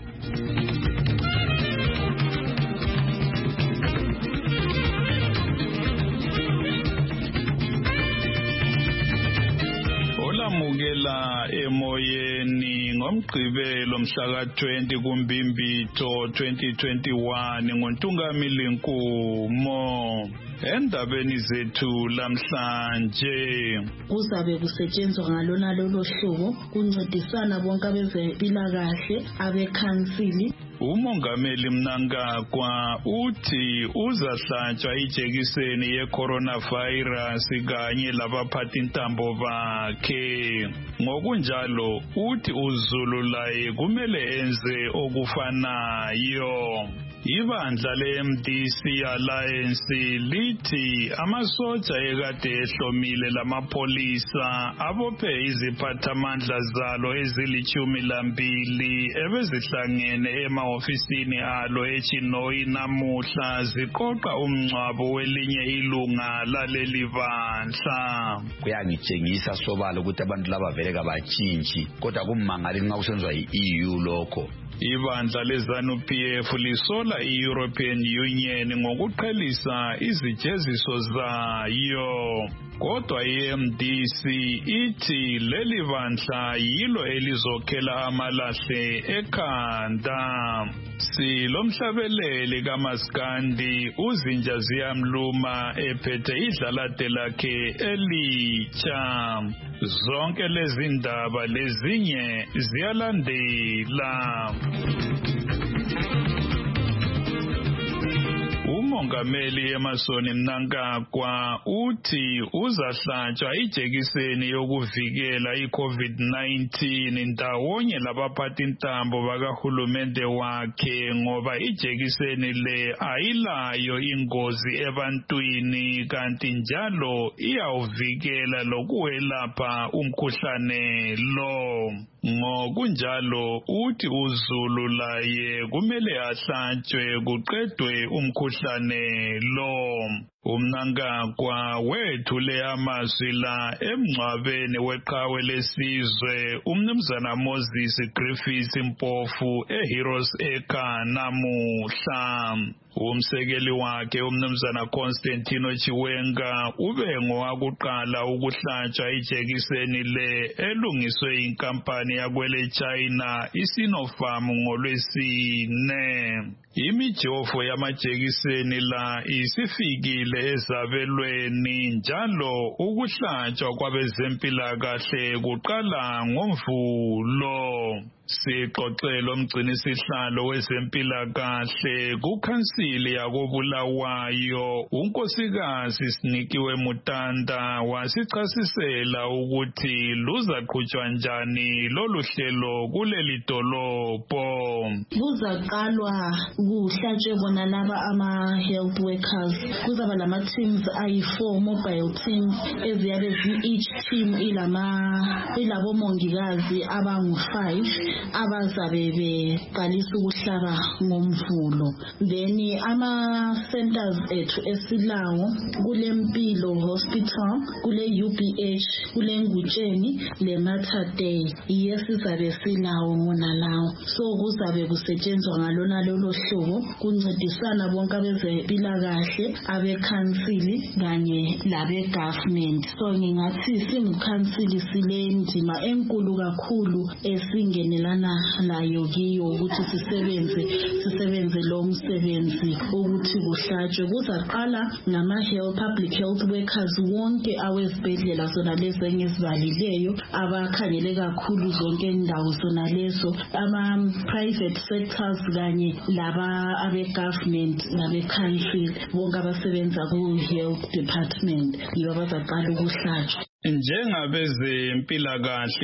S3: Olamukela emoyeni ngomgqibelo mhla ka-20 kuMbimbitho 2021 ngoNtungamili Nkumo. Endabeni zethu lamhlanje
S18: kuzabe kusetshenzwa ngalona lolo hlobo kuncedisana bonke abezempilakahle abekhansili.
S3: Umongameli Mnangagwa uthi uzahlatshwa ijekiseni ye-coronavirus kanye labaphathi intambo bakhe. Ngokunjalo uthi uZulu laye kumele enze okufanayo. Ibandla le-MDC Alliance lithi amasoja ekade ehlomile lamapolisa abophe iziphathamandla zalo ezili-12 ebezihlangene emahofisini alo eChinoyi namuhla ziqoqa umngcwabo welinye ilunga laleli bandla.
S19: Kuyangitshengisa sobala ukuthi abantu laba vele kabatshintshi kodwa kummangali nxa kusenziwa yi-EU lokho.
S3: Ibandla leZANU-PF lisola i-European Union ngokuqhelisa izijeziso zayo. Kodwa i-MDC ithi leli bandla yilo elizokhela amalahle ekhanda. Silomhlabeleli kaMaskandi uzinja ziyamluma ephethe idlalade lakhe elitsha. Zonke lezi ndaba lezinye ziyalandela. Umongameli Emmerson Mnangagwa uthi uzahlatshwa ijekiseni yokuvikela i-COVID-19 ndawonye labaphathi intambo bakahulumende wakhe ngoba ijekiseni le ayilayo ingozi ebantwini kanti njalo iyawuvikela lokuwelapha umkhuhlane lo. Ngokunjalo uthi uZulu laye kumele ahlatshwe kuqedwe umkhuhlane lo. Umnangagwa wethule amazwi la emngcwabeni weqhawe lesizwe umnumzana Moses Griffiths Mpofu eHeroes Acre namuhla. Umsekeli wakhe umnumzana Constantino Chiwenga ube ngowakuqala ukuhlatshwa ijekiseni le elungiswe inkampani yakwele China iSinopharm ngoLwesine. Imijovo yamajekiseni la isifikile ezabelweni njalo ukuhlatshwa kwabezempilakahle kuqala ngoMvulo. Sixoxelo umgcinisihlalo wezempilakahle kukhansili yakobulawayo unkosikazi Sinikiwe Mutanda wasichasisela ukuthi luzaqhutshwa njani lolu hlelo kuleli dolobho.
S18: Kuzaqalwa kuhlatshwe bona laba ama-health workers. Kuzaba lama-teams ayi-4 mobile teams eziyabe each team ilabomongikazi abangu-5 abazabe beqalisa ukuhlaba ngoMvulo. Then ama-centers ethu esilawo kulempilo hospital, kule UBH, kule Ngutsheni le-Mater Day yesizabe silawo ngonalawo. So kuzabe kusetshenzwa ngalona lolo hlobo kuncedisana bonke abezempilakahle abekhansili kanye labe-government. So ngingathi singukhansili sile ndima enkulu kakhulu esingenelana layo kiyo ukuthi sisebenze lo msebenzi ukuthi kuhlatshwe. Kuzaqala public health workers wonke awezibhedlela zona lezo engizibalileyo abakhangele kakhulu zonke indawo zona lezo, ama-private sectors kanye laba abe-government nabe-council bonke abasebenza ku-health department yibo abazaqala ukuhlatshwa. Njengabezempilakahle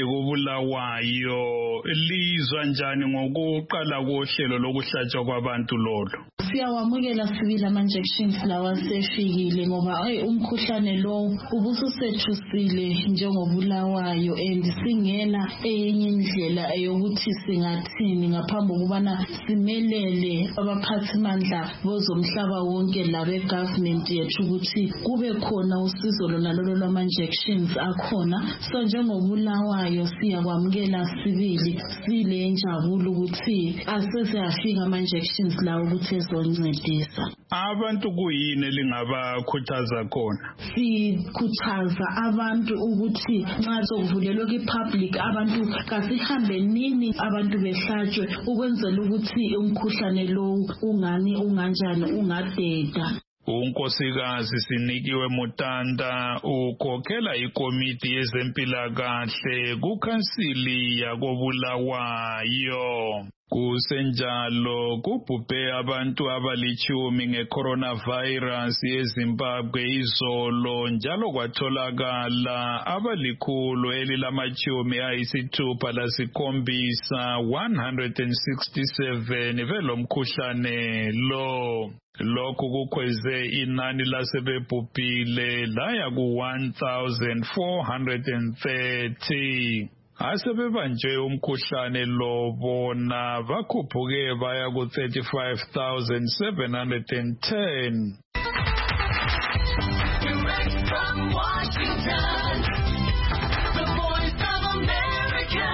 S18: kubulawayo lizwa njani ngokuqala kohlelo lokuhlatshwa kwabantu lolo? siyawamukela sibili ama-injections lawa sefikile ngoba umkhuhlane lo ubususethusile njengobulawayo and singena enye indlela yokuthi singathini ngaphambi kokubana simelele abaphathimandla bozomhlaba wonke labe-government yethu ukuthi kube khona usizo lona lolo lwama-injections akhona. So njengobulawayo siyakwamukela sibili sile njabulo ukuthi aseseyafika ama-injections lawo ukuthi ezoncedisa.
S3: Abantu kuyini elingabakhuthaza khona?
S18: Sikhuthaza abantu ukuthi nxa sokuvulelwa ki-public abantu kasihambe nini abantu behlatshwe ukwenzela ukuthi umkhuhlane lo ungani unganjani ungadeda.
S3: Unkosikazi Sinikiwe Mutanda ukhokhela ikomiti yezempilakahle kukhansili yakobulawayo. Kusenjalo kubhubhe abantu abali10 nge-coronavirus eZimbabwe izolo njalo kwatholakala abali167 167 velomkhuhlane lo. Lokhu kukhweze inani lasebebhubhile laya ku-1430. Asebebanjwe umkhuhlane lo bona bakhuphuke baya ku-35,710.
S20: Direct from Washington, the Voice of America,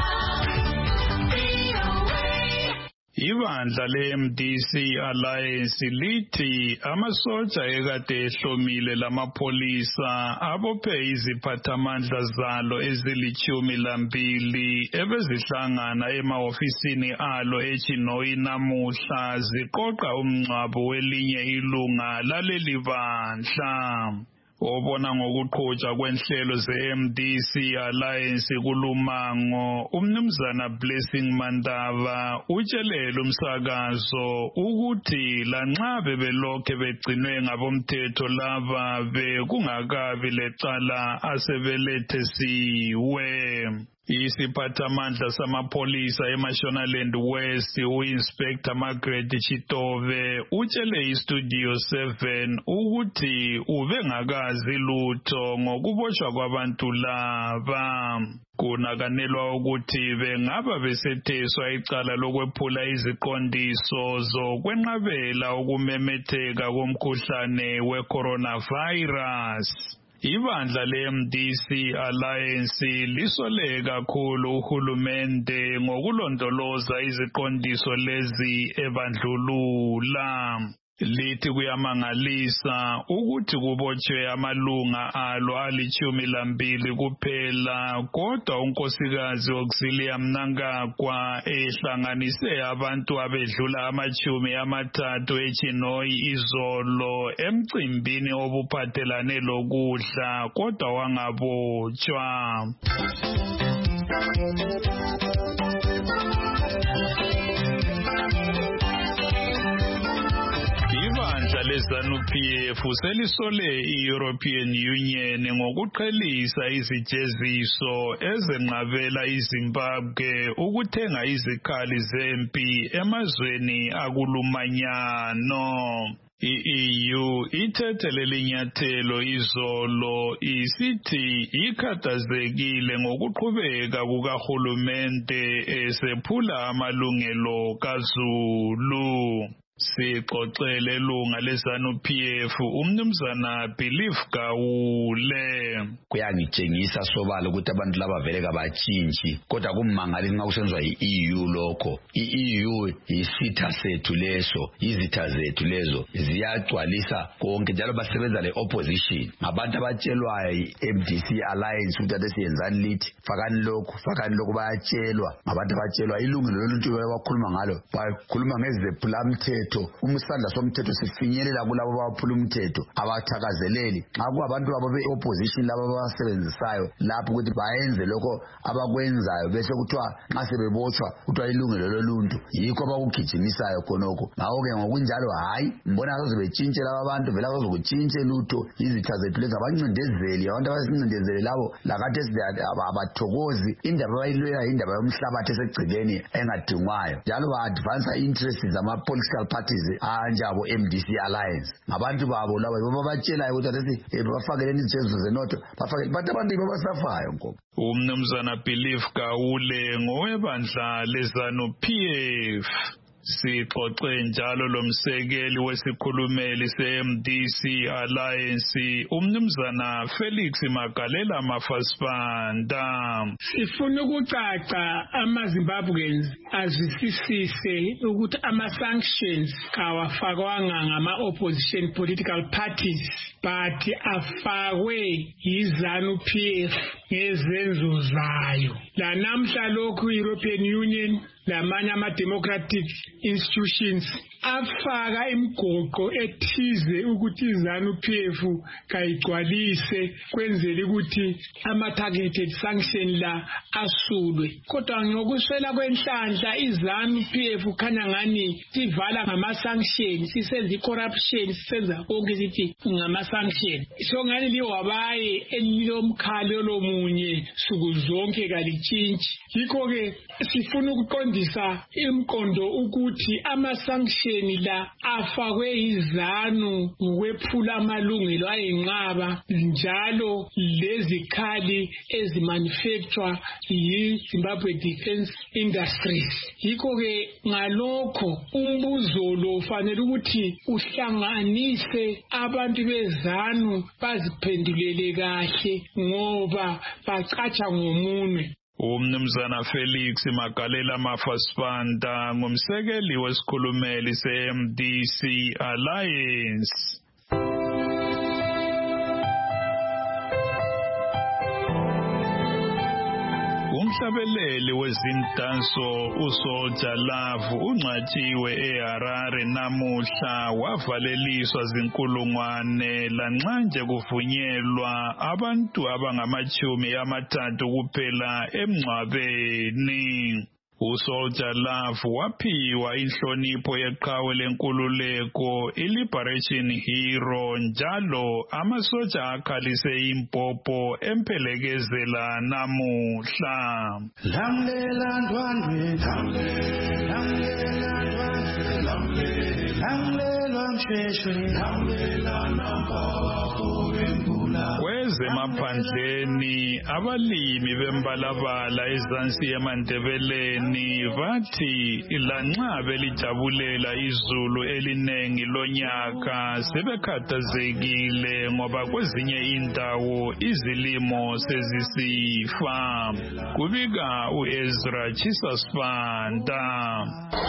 S20: VOA.
S3: Ibandla le-MDC Alliance lithi amasotsha ekade ehlomile lamapholisa abophe iziphathamandla zalo ezili12 ebezihlangana emahofisini alo eChinoyi namuhla ziqoqa umngcwabo welinye ilunga laleli bandla. Obona ngokuqhutshwa kwenhlelo ze-MDC Alliance kulumango umnumzana Blessing Mandava utshelele umsakazo ukuthi lanxa bebelokhe begcinwe ngabomthetho laba bekungakabi lecala asebelethesiwe. Isiphathamandla samapholisa eMashonaland West u-Inspector Margaret Chitove utshele iStudio 7 ukuthi ubengakazi lutho ngokuboshwa kwabantu laba. Kunakanelwa ukuthi bengaba besetheswa icala lokwephula iziqondiso zokwenqabela ukumemetheka komkhuhlane we-coronavirus. Ibandla le-MDC Alliance lisole kakhulu uhulumende ngokulondoloza iziqondiso lezi ebandlulula. Lithi kuyamangalisa ukuthi kubotshwe amalunga alo ali12 kuphela kodwa unkosikazi Auxilia Mnangagwa ehlanganise abantu abedlula ama30 eChinoyi izolo emcimbini obuphathelane lokudla kodwa wangabotshwa. Ibandla leZANU-PF selisole i-European Union ngokuqhelisa izijeziso ezenqabela iZimbabwe ukuthenga izikhali zempi emazweni akulumanyano. I-EU ithethe leli nyathelo izolo isithi ikhathazekile ngokuqhubeka kukahulumende esephula amalungelo kaZulu. Sixoxele ilunga leZANU-PF umnumzana Belief Gawule.
S19: Kuyangitshengisa sobala ukuthi abantu laba vele kabatshintshi kodwa kummangalisi nxa kusenzwa i-EU lokho. I-EU yisitha sethu leso, izitha zethu lezo ziyagcwalisa konke njalo basebenza le-opposition. Ngabantu abatshelwayo i-MDC Alliance ukuthi ade siyenzani lithi fakani lokhu bayatshelwa. Ngabantu abatshelwa ilungelo loluntu bakhuluma ngalo bakhuluma ngezephulamthetho. Umsandla somthetho sifinyelela kulabo abaphula umthetho abathakazeleli nxa kubantu babo be-opposition labo abasebenzisayo lapho ukuthi bayenze lokho abakwenzayo bese kuthiwa nxa sebebotshwa kuthiwa ilungelo loluntu yikho abakugijimisayo khonokho. Ngakho-ke ngokunjalo hayi mbona azobecintshe laba abantu vele abazokutshintshe lutho izitha zethu lezi abancindezeli abantu abasincindezeli labo lakathi abathokozi indaba abayilwela indaba yomhlabathi esegcikeni engadingwayo njalo ba-advansa interest zama-political parties anjabo MDC Alliance ngabantu babo laba babatshelayo ukuthi athi bafakeleni izenzo zenotho bafake but abantu babasafayo ngoku.
S3: Umnumzana Belief Gawule ngowebandla lezanu PF. Sixoxe njalo lomsekeli wesikhulumeli se-MDC Alliance umnumzana Felix Magalela Mafasibanda.
S21: Sifuna ukucaca ama-Zimbabweans azwisisise ukuthi ama-sanctions kawafakwanga ngama-opposition political parties but afakwe yiZANU PF ngezenzo zayo. La namhla lokhu European Union lamanye ama-democratic institutions afaka imigoqo ethize ukuthi iZANU PF kayigcwalise kwenzela ukuthi ama-targeted sanction la asulwe. Kodwa ngokuswela kwenhlanhla iZANU PF khanya ngani sivala ngama-sanction, sisenza i-corruption, sisenza konke sithi ngama-sanction. So ngani liwabaye elilomkhalo lomunye suku zonke kalitshintshi. Yikho-ke sifuna ukuqondisa imqondo ukuthi ama-sanction la afakwe iZANU ngokwephula amalungelo ayinqaba njalo lezikhali ezimanufacture yi-Zimbabwe Defence Industries. Yikho-ke ngalokho umbuzo lo ufanele ukuthi uhlanganise abantu beZANU baziphendulele kahle ngoba bacatsha ngomunwe.
S3: Umnumzana Felix Magalela Mafasibanda ngumsekeli wesikhulumeli se-MDC Alliance. Umhlabeleli wezindanso uSoldier Love ungcwatshiwe eHarare namuhla wavaleliswa zinkulungwane lanxa nje kuvunyelwa abantu abangamachumi kuphela emngcwabeni. uSoldier Love waphiwa inhlonipho yeqhawe lenkululeko iLiberation Hero njalo amasoja akhalise impopo empelekezela namuhla.
S20: Lamlela ndwandwe lamlela msheshwe lamlela nampako bembula.
S3: Kwezemaphandleni abalimi bembalabala ezansi eMandebeleni bathi lanxa belijabulela izulu elinengi lonyaka sebekhathazekile ngoba kwezinye indawo izilimo sezisifa. Kubika uEzra Chisasibanda.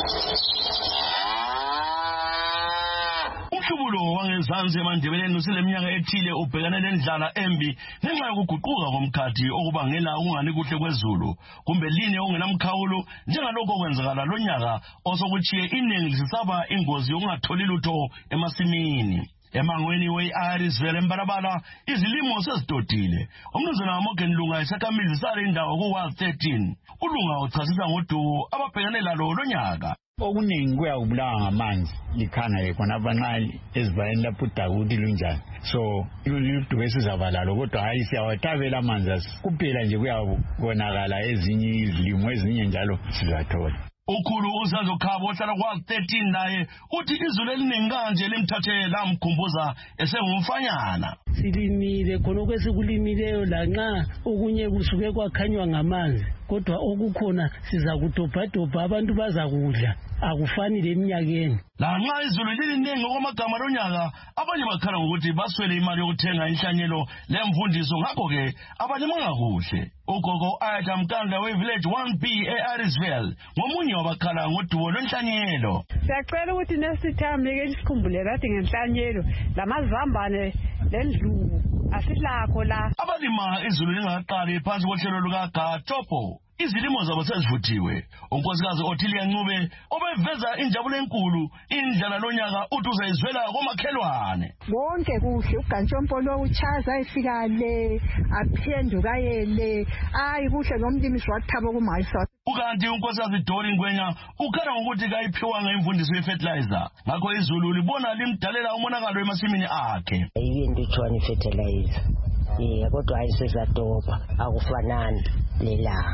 S22: Umhlubulo wangezansi eMandebeleni useleminyaka ethile ubhekane nendlala embi ngenxa yokuguquka komkhathi okubangela ukungani kuhle kwezulu kumbe line okungenamkhawulo njengalokho okwenzakala lonyaka osokuchiye iningi lisisaba ingozi yokungatholi lutho emasimini. Emangweni we-Irisville embalabala izilimo sezidodile. Umnumzana Morgan Lunga esakhamizi sale indawo ku-Ward 13. uLunga uchasisa ngodumo ababhekane lalo lonyaka.
S23: Okuningi kuyakubulawa ngamanzi likhanga khonapha nxa ezibayeni lapho udakuthi lunjani. So ludumo esizaba lalo kodwa hayi siyawatabela amanzi kuphela nje kuyabonakala ezinye izilimo ezinye njalo sizathola.
S22: Ukhulu uZanzokhaba ohlala kwa 13 naye uthi izulu eliningi kanje limthathe lamkhumbuza esengumfanyana.
S24: Silimile khona kwesikulimeleyo lanxa okunye kusuke kwakhanywa ngamanzi kodwa okukhona siza kudobhadobha abantu bazakudla akufani leminyakeni.
S22: Lanxa izulu liningi okwamagama lonyaka abanye bakhala ngokuthi baswele imali yokuthenga inhlanyelo lemfundiso ngakho-ke abalimanga kuhle. Ugogo Ayatha Mkandla we-Village 1B e-Irisville ngomunye wabakhala ngodumo lwenhlanyelo.
S25: Siyacela ukuthi nesithamike isikhumbule kathi ngenhlanyelo lamazambane lendlubu asilakho la.
S22: Abalima izulu lingaqali phansi kohlelo lukaGatopo izilimo zabo sezivuthiwe. Unkosikazi Othilia Ncube obeveza injabulo enkulu indlala lonyaka uthi uzayizwela komakhelwane.
S25: Bonke kuhle uGantshompolo uchaza efika le aphenduka yele ayi kuhle nomlimi siwathaba kuMayiso.
S22: Ukanti unkosikazi Dori Ngwenya ukhala ngokuthi kayiphiwanga imfundiso ye-fertilizer ngakho izulu libona limdalela umonakalo emasimini akhe.
S26: Yini lithiwani fertilizer? Kodwa ayisezadobha akufanani lelanga.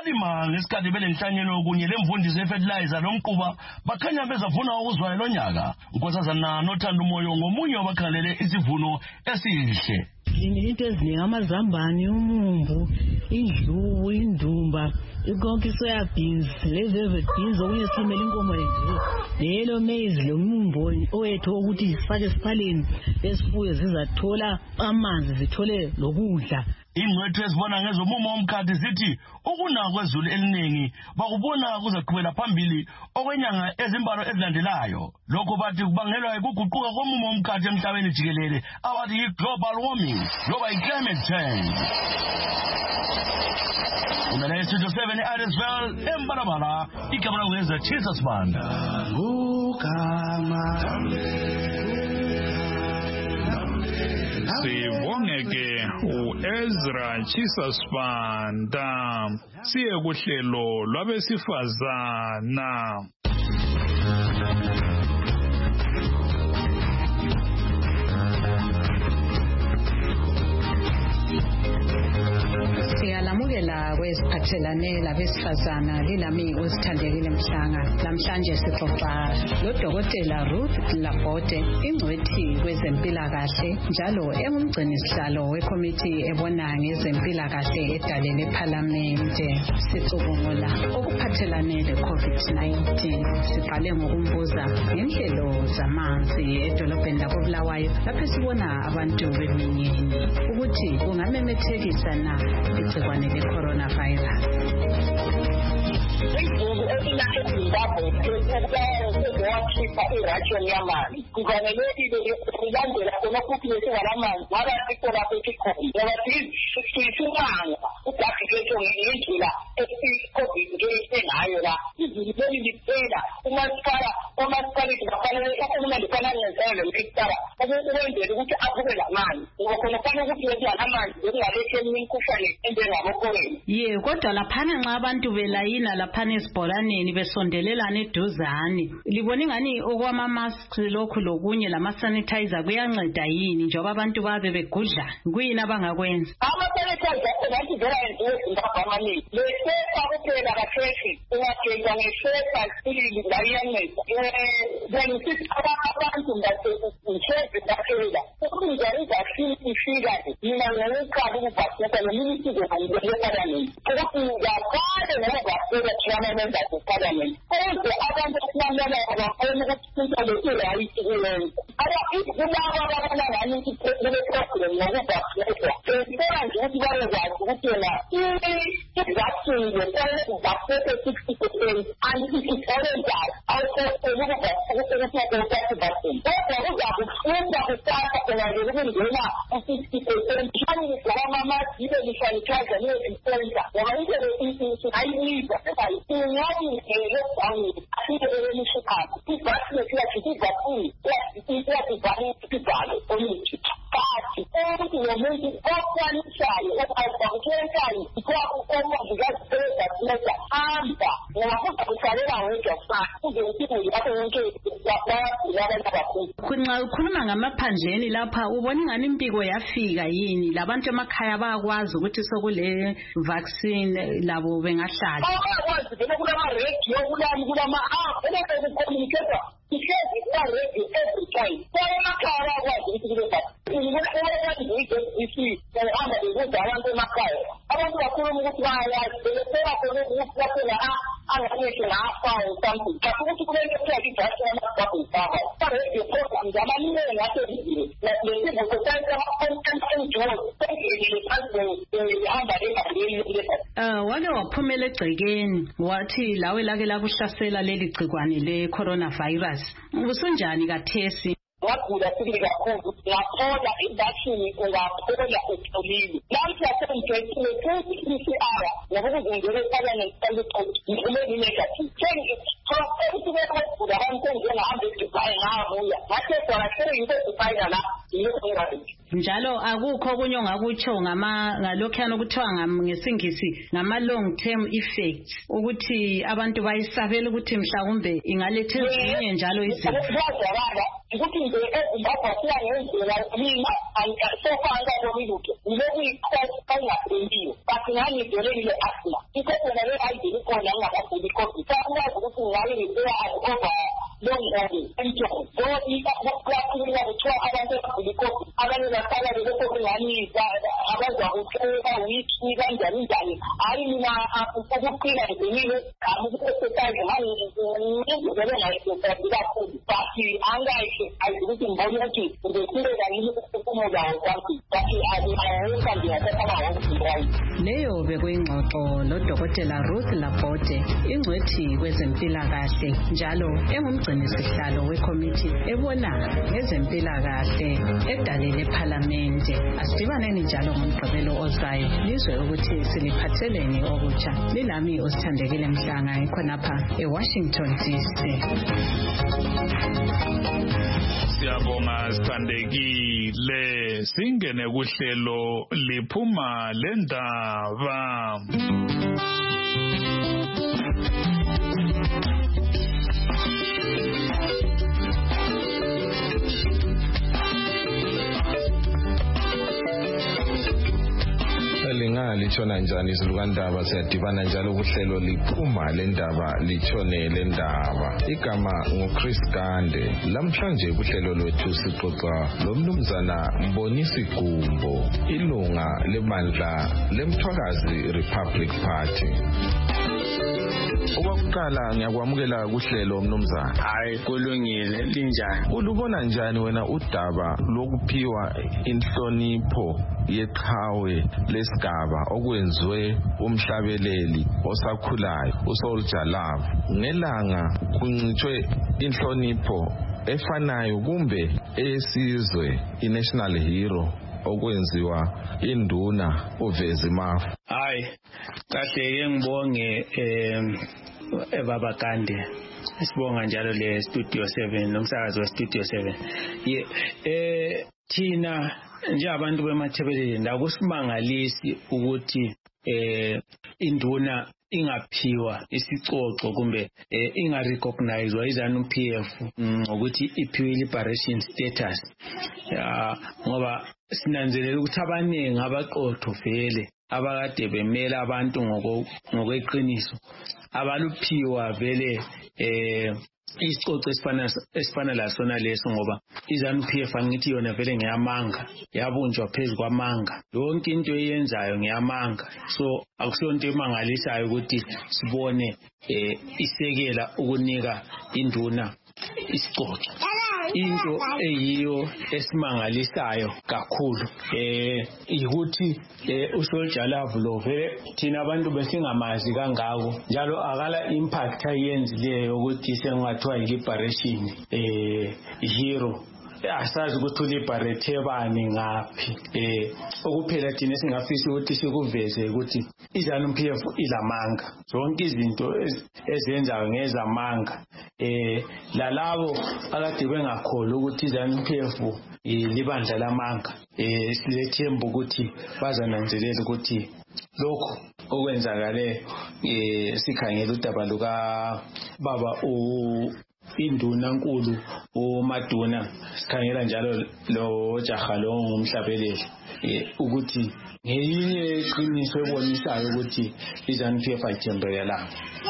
S22: abalima ngesikhathi belenhlanyelo okunye lemvundisi efertilizer lomquba bakhanya bezavuna okuzwayo lo nyaka. Nkosazana nothanda umoyo ngomunye wabakhangelele isivuno esihle.
S24: Into eziningi amazambane, umumbu, indlubu, indumba, ikonke soya beans, le-velvet beans okunye simele inkomo lelo maize lomumbu owethu ukuthi sifake esiphaleni esifuyo zizathola amanzi zithole lokudla.
S22: Ingcwethu ezibona ngezomumo womkhathi zithi ukuna kwezulu eliningi bakubona kuzaqhubela phambili okwenyanga ezimbalwa ezilandelayo. Lokho bathi kubangelwa ukuguquka komumo womkhathi emhlabeni jikelele abathi yi-global warming loba i-climate change. Umele Studio 7 Addisville embalabala igama langeza Jesus Banda.
S3: Sibongeke uEzra Chisasbanda siye kuhlelo lwabesifazana.
S2: Siyalamukela kweziphathelane labesifazana lilami uzithandekile Mhlanga. Namhlanje sixoxa loDokotela Ruth Labote, ingcwethi kwezempilakahle njalo engumgcini sihlalo wekomiti ebona ngezempilakahle edale leParliamente. Sicubungula okuphathelane leCovid-19. Siqale ngokumbuza ngenhlelo zamanzi edolobheni lakoBulawayo lapho sibona abantu beminyeni ukuthi kungamemethekisa na igciwane le-coronavirus.
S5: Izulu elilapha eZimbabwe seziwakhipha iradion yamanzi. Kufanelekile silandela khona futhi besingalamanzi ngoba sikolapho esikhona. Ngoba sisimanga udabhiketho ngendlela i-COVID ngayo la. Izulu leli liphela umasipaliti bafanele uhulumende kufanele ngenzelwe lo-masipala ukwenzela ukuthi aphuke lamanzi. Ngoba khona kufanele ukuthi bezingalamanzi bekungalethi eminye imikhuhlane enjengabokoreni.
S2: Ye, kodwa laphana nxa abantu belayina laphana esibholaneni besondelelana eduzane, libona ingani okwama-masks lokhu lokunye lama-sanitizer kuyanceda yini njengoba abantu babe begudla? Kuyini abangakwenza?
S5: Ama-sanitizer engathi vela yenziwe eZimbabwe amaningi. Lesepa kuphela kathethi ungageza ngesepa sibili layiyanceda. Bengisithi abantu ngisheze baphela. Ukuze i-vaccine ifika mina ngokuqala ukuvaccinate ngeminye isizwe ngeParliament. Ukuthi ngaqale ngokuvaccinate thina eParliament. Ukuze abantu abasimamela babone ukuthi into le-right kuyenza. Kulabo ababona ngani ukuthi le-problem ngokuvaccinate. Sibona nje ukuthi bayekwazi ukuthi yena i-vaccine kufanele uvaccinate 60% and i-orange awukhokheli ukuvaccinate vaccine. Kodwa kuzakuhlupha kusasa khona nje ukungena u-60%. Mhlawumbe ngabamamazi ibe lisanitizer ne-influencer ngoba into ayibiza ingathi nge-lockdown afike emishiphapha i-vaccine i-vaccine iyasivale omuthi kati ukuthi nomuntu okwanisayo okuvakuthensayo omongikazi sebevaccinate hamba ngoba kuzakusalela wedwa kusasa kuze ukuthi lapho yonke bayagula abantu abakhulu.
S2: Ukhuluma ngamaphandleni lapha, ubona ingani impiko yafika yini? Labantu emakhaya bayakwazi ukuthi sokule vaccine labo bengahlala.
S5: Bayakwazi vele kulama-radio kulama-app ukucommunicate ihlezi kuba-radio every time. Emakhaya bayakwazi ukuthi kule vaccine. Hamba bekuza abantu emakhaya. Abantu bakhuluma ukuthi bayayazi belesela khona ukuthi baphela anganeshe ngafa or something. But ukuthi kumele kuthiwa i-vaccine amasibabhu ifaka. Radio programs amaningi asebizile. Lesizwe sosayensi
S2: wake waphumela egcekeni wathi lawe lake lakuhlasela leli gcikwane le-coronavirus. Usunjani kathesi?
S5: Wagula sibili kakhulu ngaphola i-vaccine ungaphola utholile. Namhla sengigcwele PCR ngoba kuzongena eParliament ngiphumelele negative. Ukuthi bekugula abantu njengahamba eDubai ngabuya. Ngathi kwahlele into eDubai la.
S2: Njalo akukho kunye ongakutsho ngalokhuyana okuthiwa ngesingisi ngama long term effects ukuthi abantu bayisabela ukuthi mhlawumbe ingaletha ezinye njalo izifo
S5: ukuthi nje ezimbabwe siyangenzela mina sofanga komilutho ngokuyikhoayingapheliyo but ngangidolelile asthma ikhona le ayidili khona ngingakaguli covid sakwazi ukuthi ngabe ngibuya over long entong so ibakhulula kuthiwa abantu abaguli covid abanye basala belokho kungani abazwa ukuthi wiki kanjani njani hayi mina ukuqina ngibenile ukuexercise ngangizele ngayisesazi kakhulu but angayihle ayikuthi ngibone ukuthi ngibehluleka yini ukuphumula kwami but ayikho ngiyathatha amahomsi.
S2: Leyo bekuyingxoxo noDokotela Ruth Labote, ingcwethi kwezempilakahle njalo engumgcinisihlalo wekomiti ebona ngezempilakahle edalele eParliamente. Asidibaneni njalo ngomgqibelo ozayo lizwe ukuthi siliphatheleni okutsha. Lilami osithandekile Mhlanga ikhonapha eWashington DC.
S3: Siyabonga sithandekile, singene kuhlelo liphuma lendaba.
S6: Litshona njani izilukandaba siyadibana njalo kuhlelo liphuma lendaba litshone lendaba. Igama nguChris Gande. Lamhlanje kuhlelo lwethu sixoxa lomnumzana Mbonisi Gumbo, ilunga lebandla leMthwakazi Republic Party. Okokuqala ngiyakwamukela kuhlelo mnumzana.
S8: Hayi kulungile, linjani?
S6: Ulubona njani wena udaba lokuphiwa inhlonipho yeqhawe lesigaba okwenziwe umhlabeleli osakhulayo uSoldier Love ngelanga kuncitshwe inhlonipho efanayo kumbe esizwe iNational Hero okwenziwa induna uVezi Mafu?
S8: Hayi kahle ngibonge baba Gande, sibonga njalo le Studio 7 nomsakazo we Studio 7. Thina nje abantu bemathebeleni ndakusimangalisi ukuthi induna ingaphiwa isicoco kumbe ingarecognizewa iZANU-PF ukuthi iphiwe liberation status, ngoba sinanzelela ukuthi abaningi abaqotho vele abakade bemela abantu ngokweqiniso abaluphiwa vele isicoco esifana lasona leso, ngoba iZANU-PF angithi yona vele ngiyamanga, yabunjwa phezu kwamanga, yonke into eyenzayo ngiyamanga. So akusonto emangalisayo ukuthi sibone isekela ukunika induna isicoco. Into eyiyo esimangalisayo kakhulu ukuthi uSoldier Love lo vele thina abantu besingamazi kangako, njalo akala impact ayenzileyo ukuthi sengathiwa liberation hero. Asazi ukuthi uliberate bani ngaphi. Okuphela thina singafisa ukuthi sikuveze ukuthi iZANU-PF ilamanga, zonke izinto ezenzayo ngezamanga. Lalabo akade bengakholwa ukuthi iZANU-PF libandla lamanga, silethemba ukuthi bazananzelela ukuthi lokho okwenzakale sikhangela udaba luka baba induna nkulu uMaduna, sikhangela njalo lo jaha lo ngumhlabeleli ukuthi ngeyinye iqiniso ebonisayo ukuthi iZANU-PF ayithembekelanga.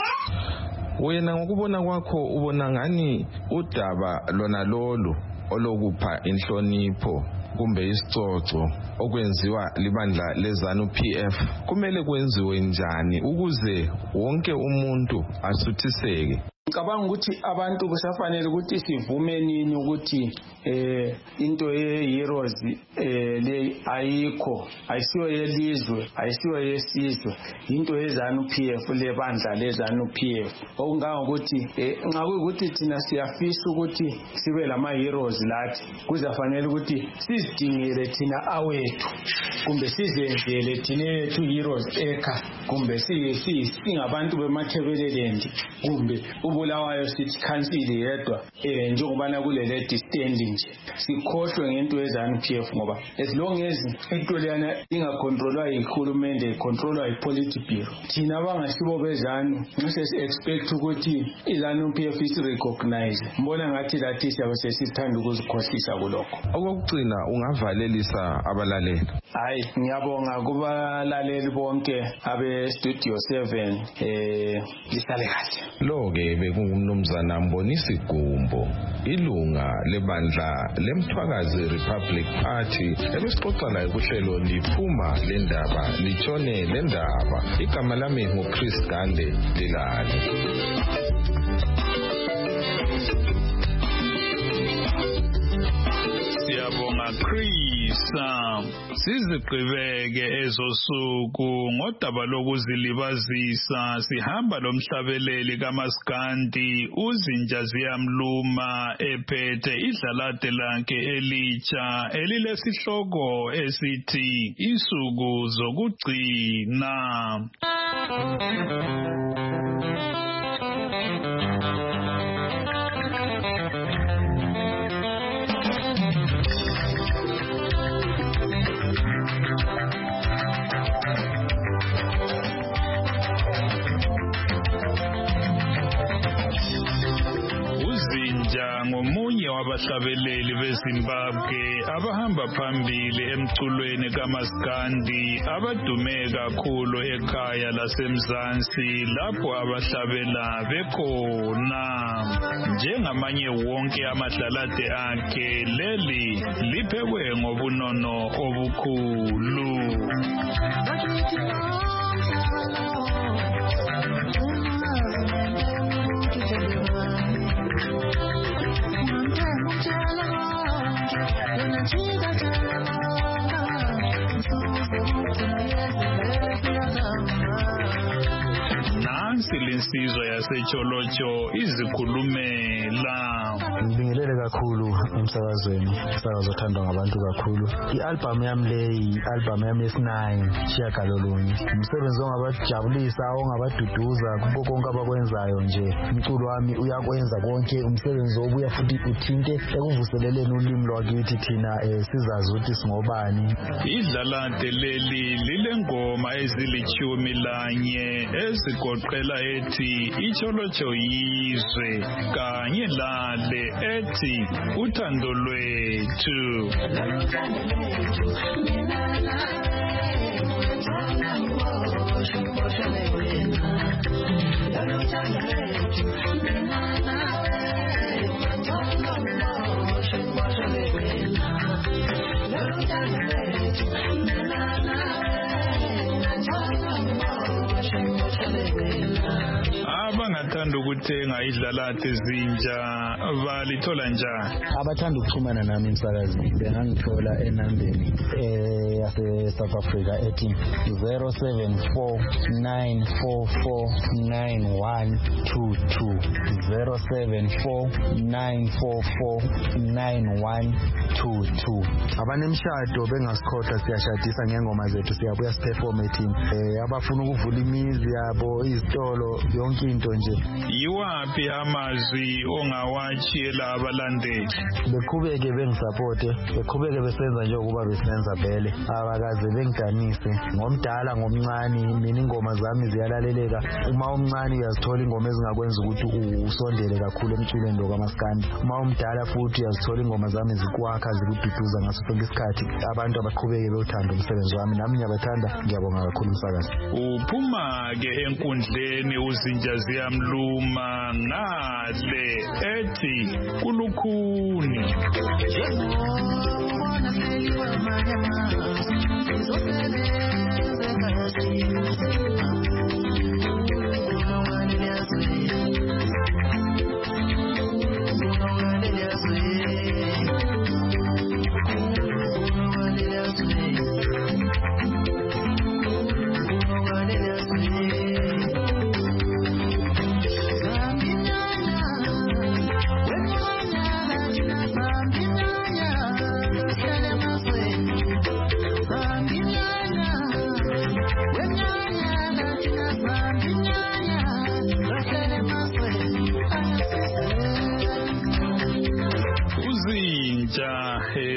S6: Wena ngokubona kwakho ubona ngani udaba lona lolu olokupha inhlonipho kumbe isicoco okwenziwa libandla leZANU-PF kumele kwenziwe njani ukuze wonke umuntu asuthiseke?
S8: Ngicabanga ukuthi abantu kusafanele ukuthi sivume nini ukuthi into ye-heroes le ayikho, ayisiyo yelizwe, ayisiyo yesizwe, into yeZANU-PF, lebandla leZANU-PF. Okungangokuthi nxa kuyikuthi thina siyafisa ukuthi sibe lama-heroes lathi, kuzafanele ukuthi sizidingele thina awethu, kumbe sizenzele thina yethu heroes ekha, kumbe singabantu bemathebelelendi, kumbe kubulawayo sithi council yedwa njengobana kulele stand nje sikhohlwe ngento yeZANU-PF ngoba as long as into leyana ingacontrolwa yikhulumende icontrolwa yipolitburo thina abangasibo bezanu sesi-expect ukuthi iZANU-PF isi-recognize mbona ngathi lathi siyabe sesithanda ukuzikhohlisa kulokho.
S6: Okokugcina ungavalelisa abalaleli.
S8: Hayi ngiyabonga kubalaleli bonke abe-Studio 7 lihlale kahle.
S6: Lo-ke bekungumnumzana Mbonisi Gumbo, ilunga lebandla leMthwakazi Republic Party ebesixoxa naye kuhlelo liphuma lendaba litshone lendaba. Igama lami nguChris Gande Lilale.
S3: Siyabonga Chris. Sizigqibeke ezosuku ngodaba lokuzilibazisa sihamba lomhlabeleli kaMaskandi uZinja Ziyamluma ephethe idlalade lakhe elitsha elilesihloko esithi Insuku Zokugcina. Ngomunye wabahlabeleli beZimbabwe abahamba phambili emculweni kaMaskandi abadume kakhulu ekhaya laseMzansi lapho abahlabela bekhona. Njengamanye wonke amadlalade akhe leli liphekwe ngobunono obukhulu. Nansi linsizwa yaseTsholotsho izikhulumela.
S7: Ngibingelele kakhulu emsakazweni, umsakazo othandwa ngabantu kakhulu. I-album yami leyi, i-album yami yesi-9 Shiyagalolunye. Umsebenzi ongabajabulisa, ongabaduduza kubo konke abakwenzayo nje. Umculo wami uyakwenza konke, umsebenzi obuya futhi uthinte ekuvuseleleni ulimi lwakithi thina sizazi ukuthi singobani.
S3: Idlalade leli lilengoma ezilithumi ezigoqela ethi iTsholotsho yizwe kanye lale ethi uthando lwethu. Abangathanda ukuthenga idlalade Zinja balithola njani?
S7: Abathanda ukuxhumana nami emsakazini bengangithola enambeni yase South Africa ethi 0749449122 0749449122. Abanemshado bengasikhohlwa siyashadisa ngengoma zethu, siyabuya siperform team. Abafuna ukuvula imizi yabo, izitolo, yonke into nje.
S3: Yiwaphi amazwi ongawatshela abalandeli?
S7: Beqhubeke bengisupporte, beqhubeke besenza njengoba besenza vele. Abakaze bengidanise ngomdala ngomncane, mina ingoma zami ziyalaleleka. Uma umncane uyazithola ingoma ezingakwenza ukuthi usondele kakhulu emculweni lo kaMaskandi. Uma umdala futhi uyazithola ingoma zami zikwakha zikududuza ngaso sonke isikhathi. Abantu abaqhubeke bewuthanda umsebenzi wami, nami ngiyabathanda, ngiyabonga kakhulu umsakazi.
S3: Uphuma ke enkundleni uZinja Ziyamluma ngale ethi kulukhuni.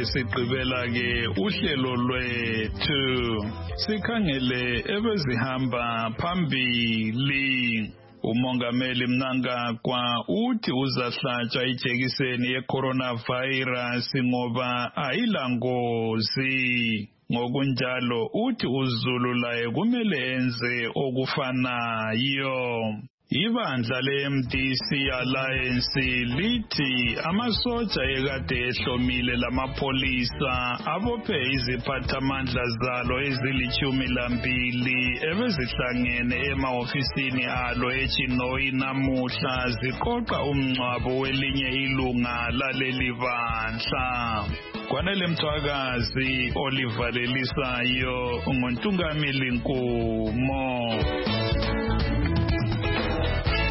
S3: sigqibela ke uhlelo lwethu sikhangele ebezihamba phambili. Umongameli Mnangagwa uthi uzahlatshwa ijekiseni ye-coronavirus ngoba ayilangozi. Ngokunjalo uthi uZulu laye kumele enze okufanayo. Ibandla le-MDC Alliance lithi amasoja ekade ehlomile lamapolisa abophe iziphathamandla zalo ezili-12 ebezihlangene emahofisini alo eChinoyi namuhla ziqoqa umngcwabo welinye ilunga laleli bandla. Kwanele Mthwakazi olivalelisayo nguNtungamili Nkumo.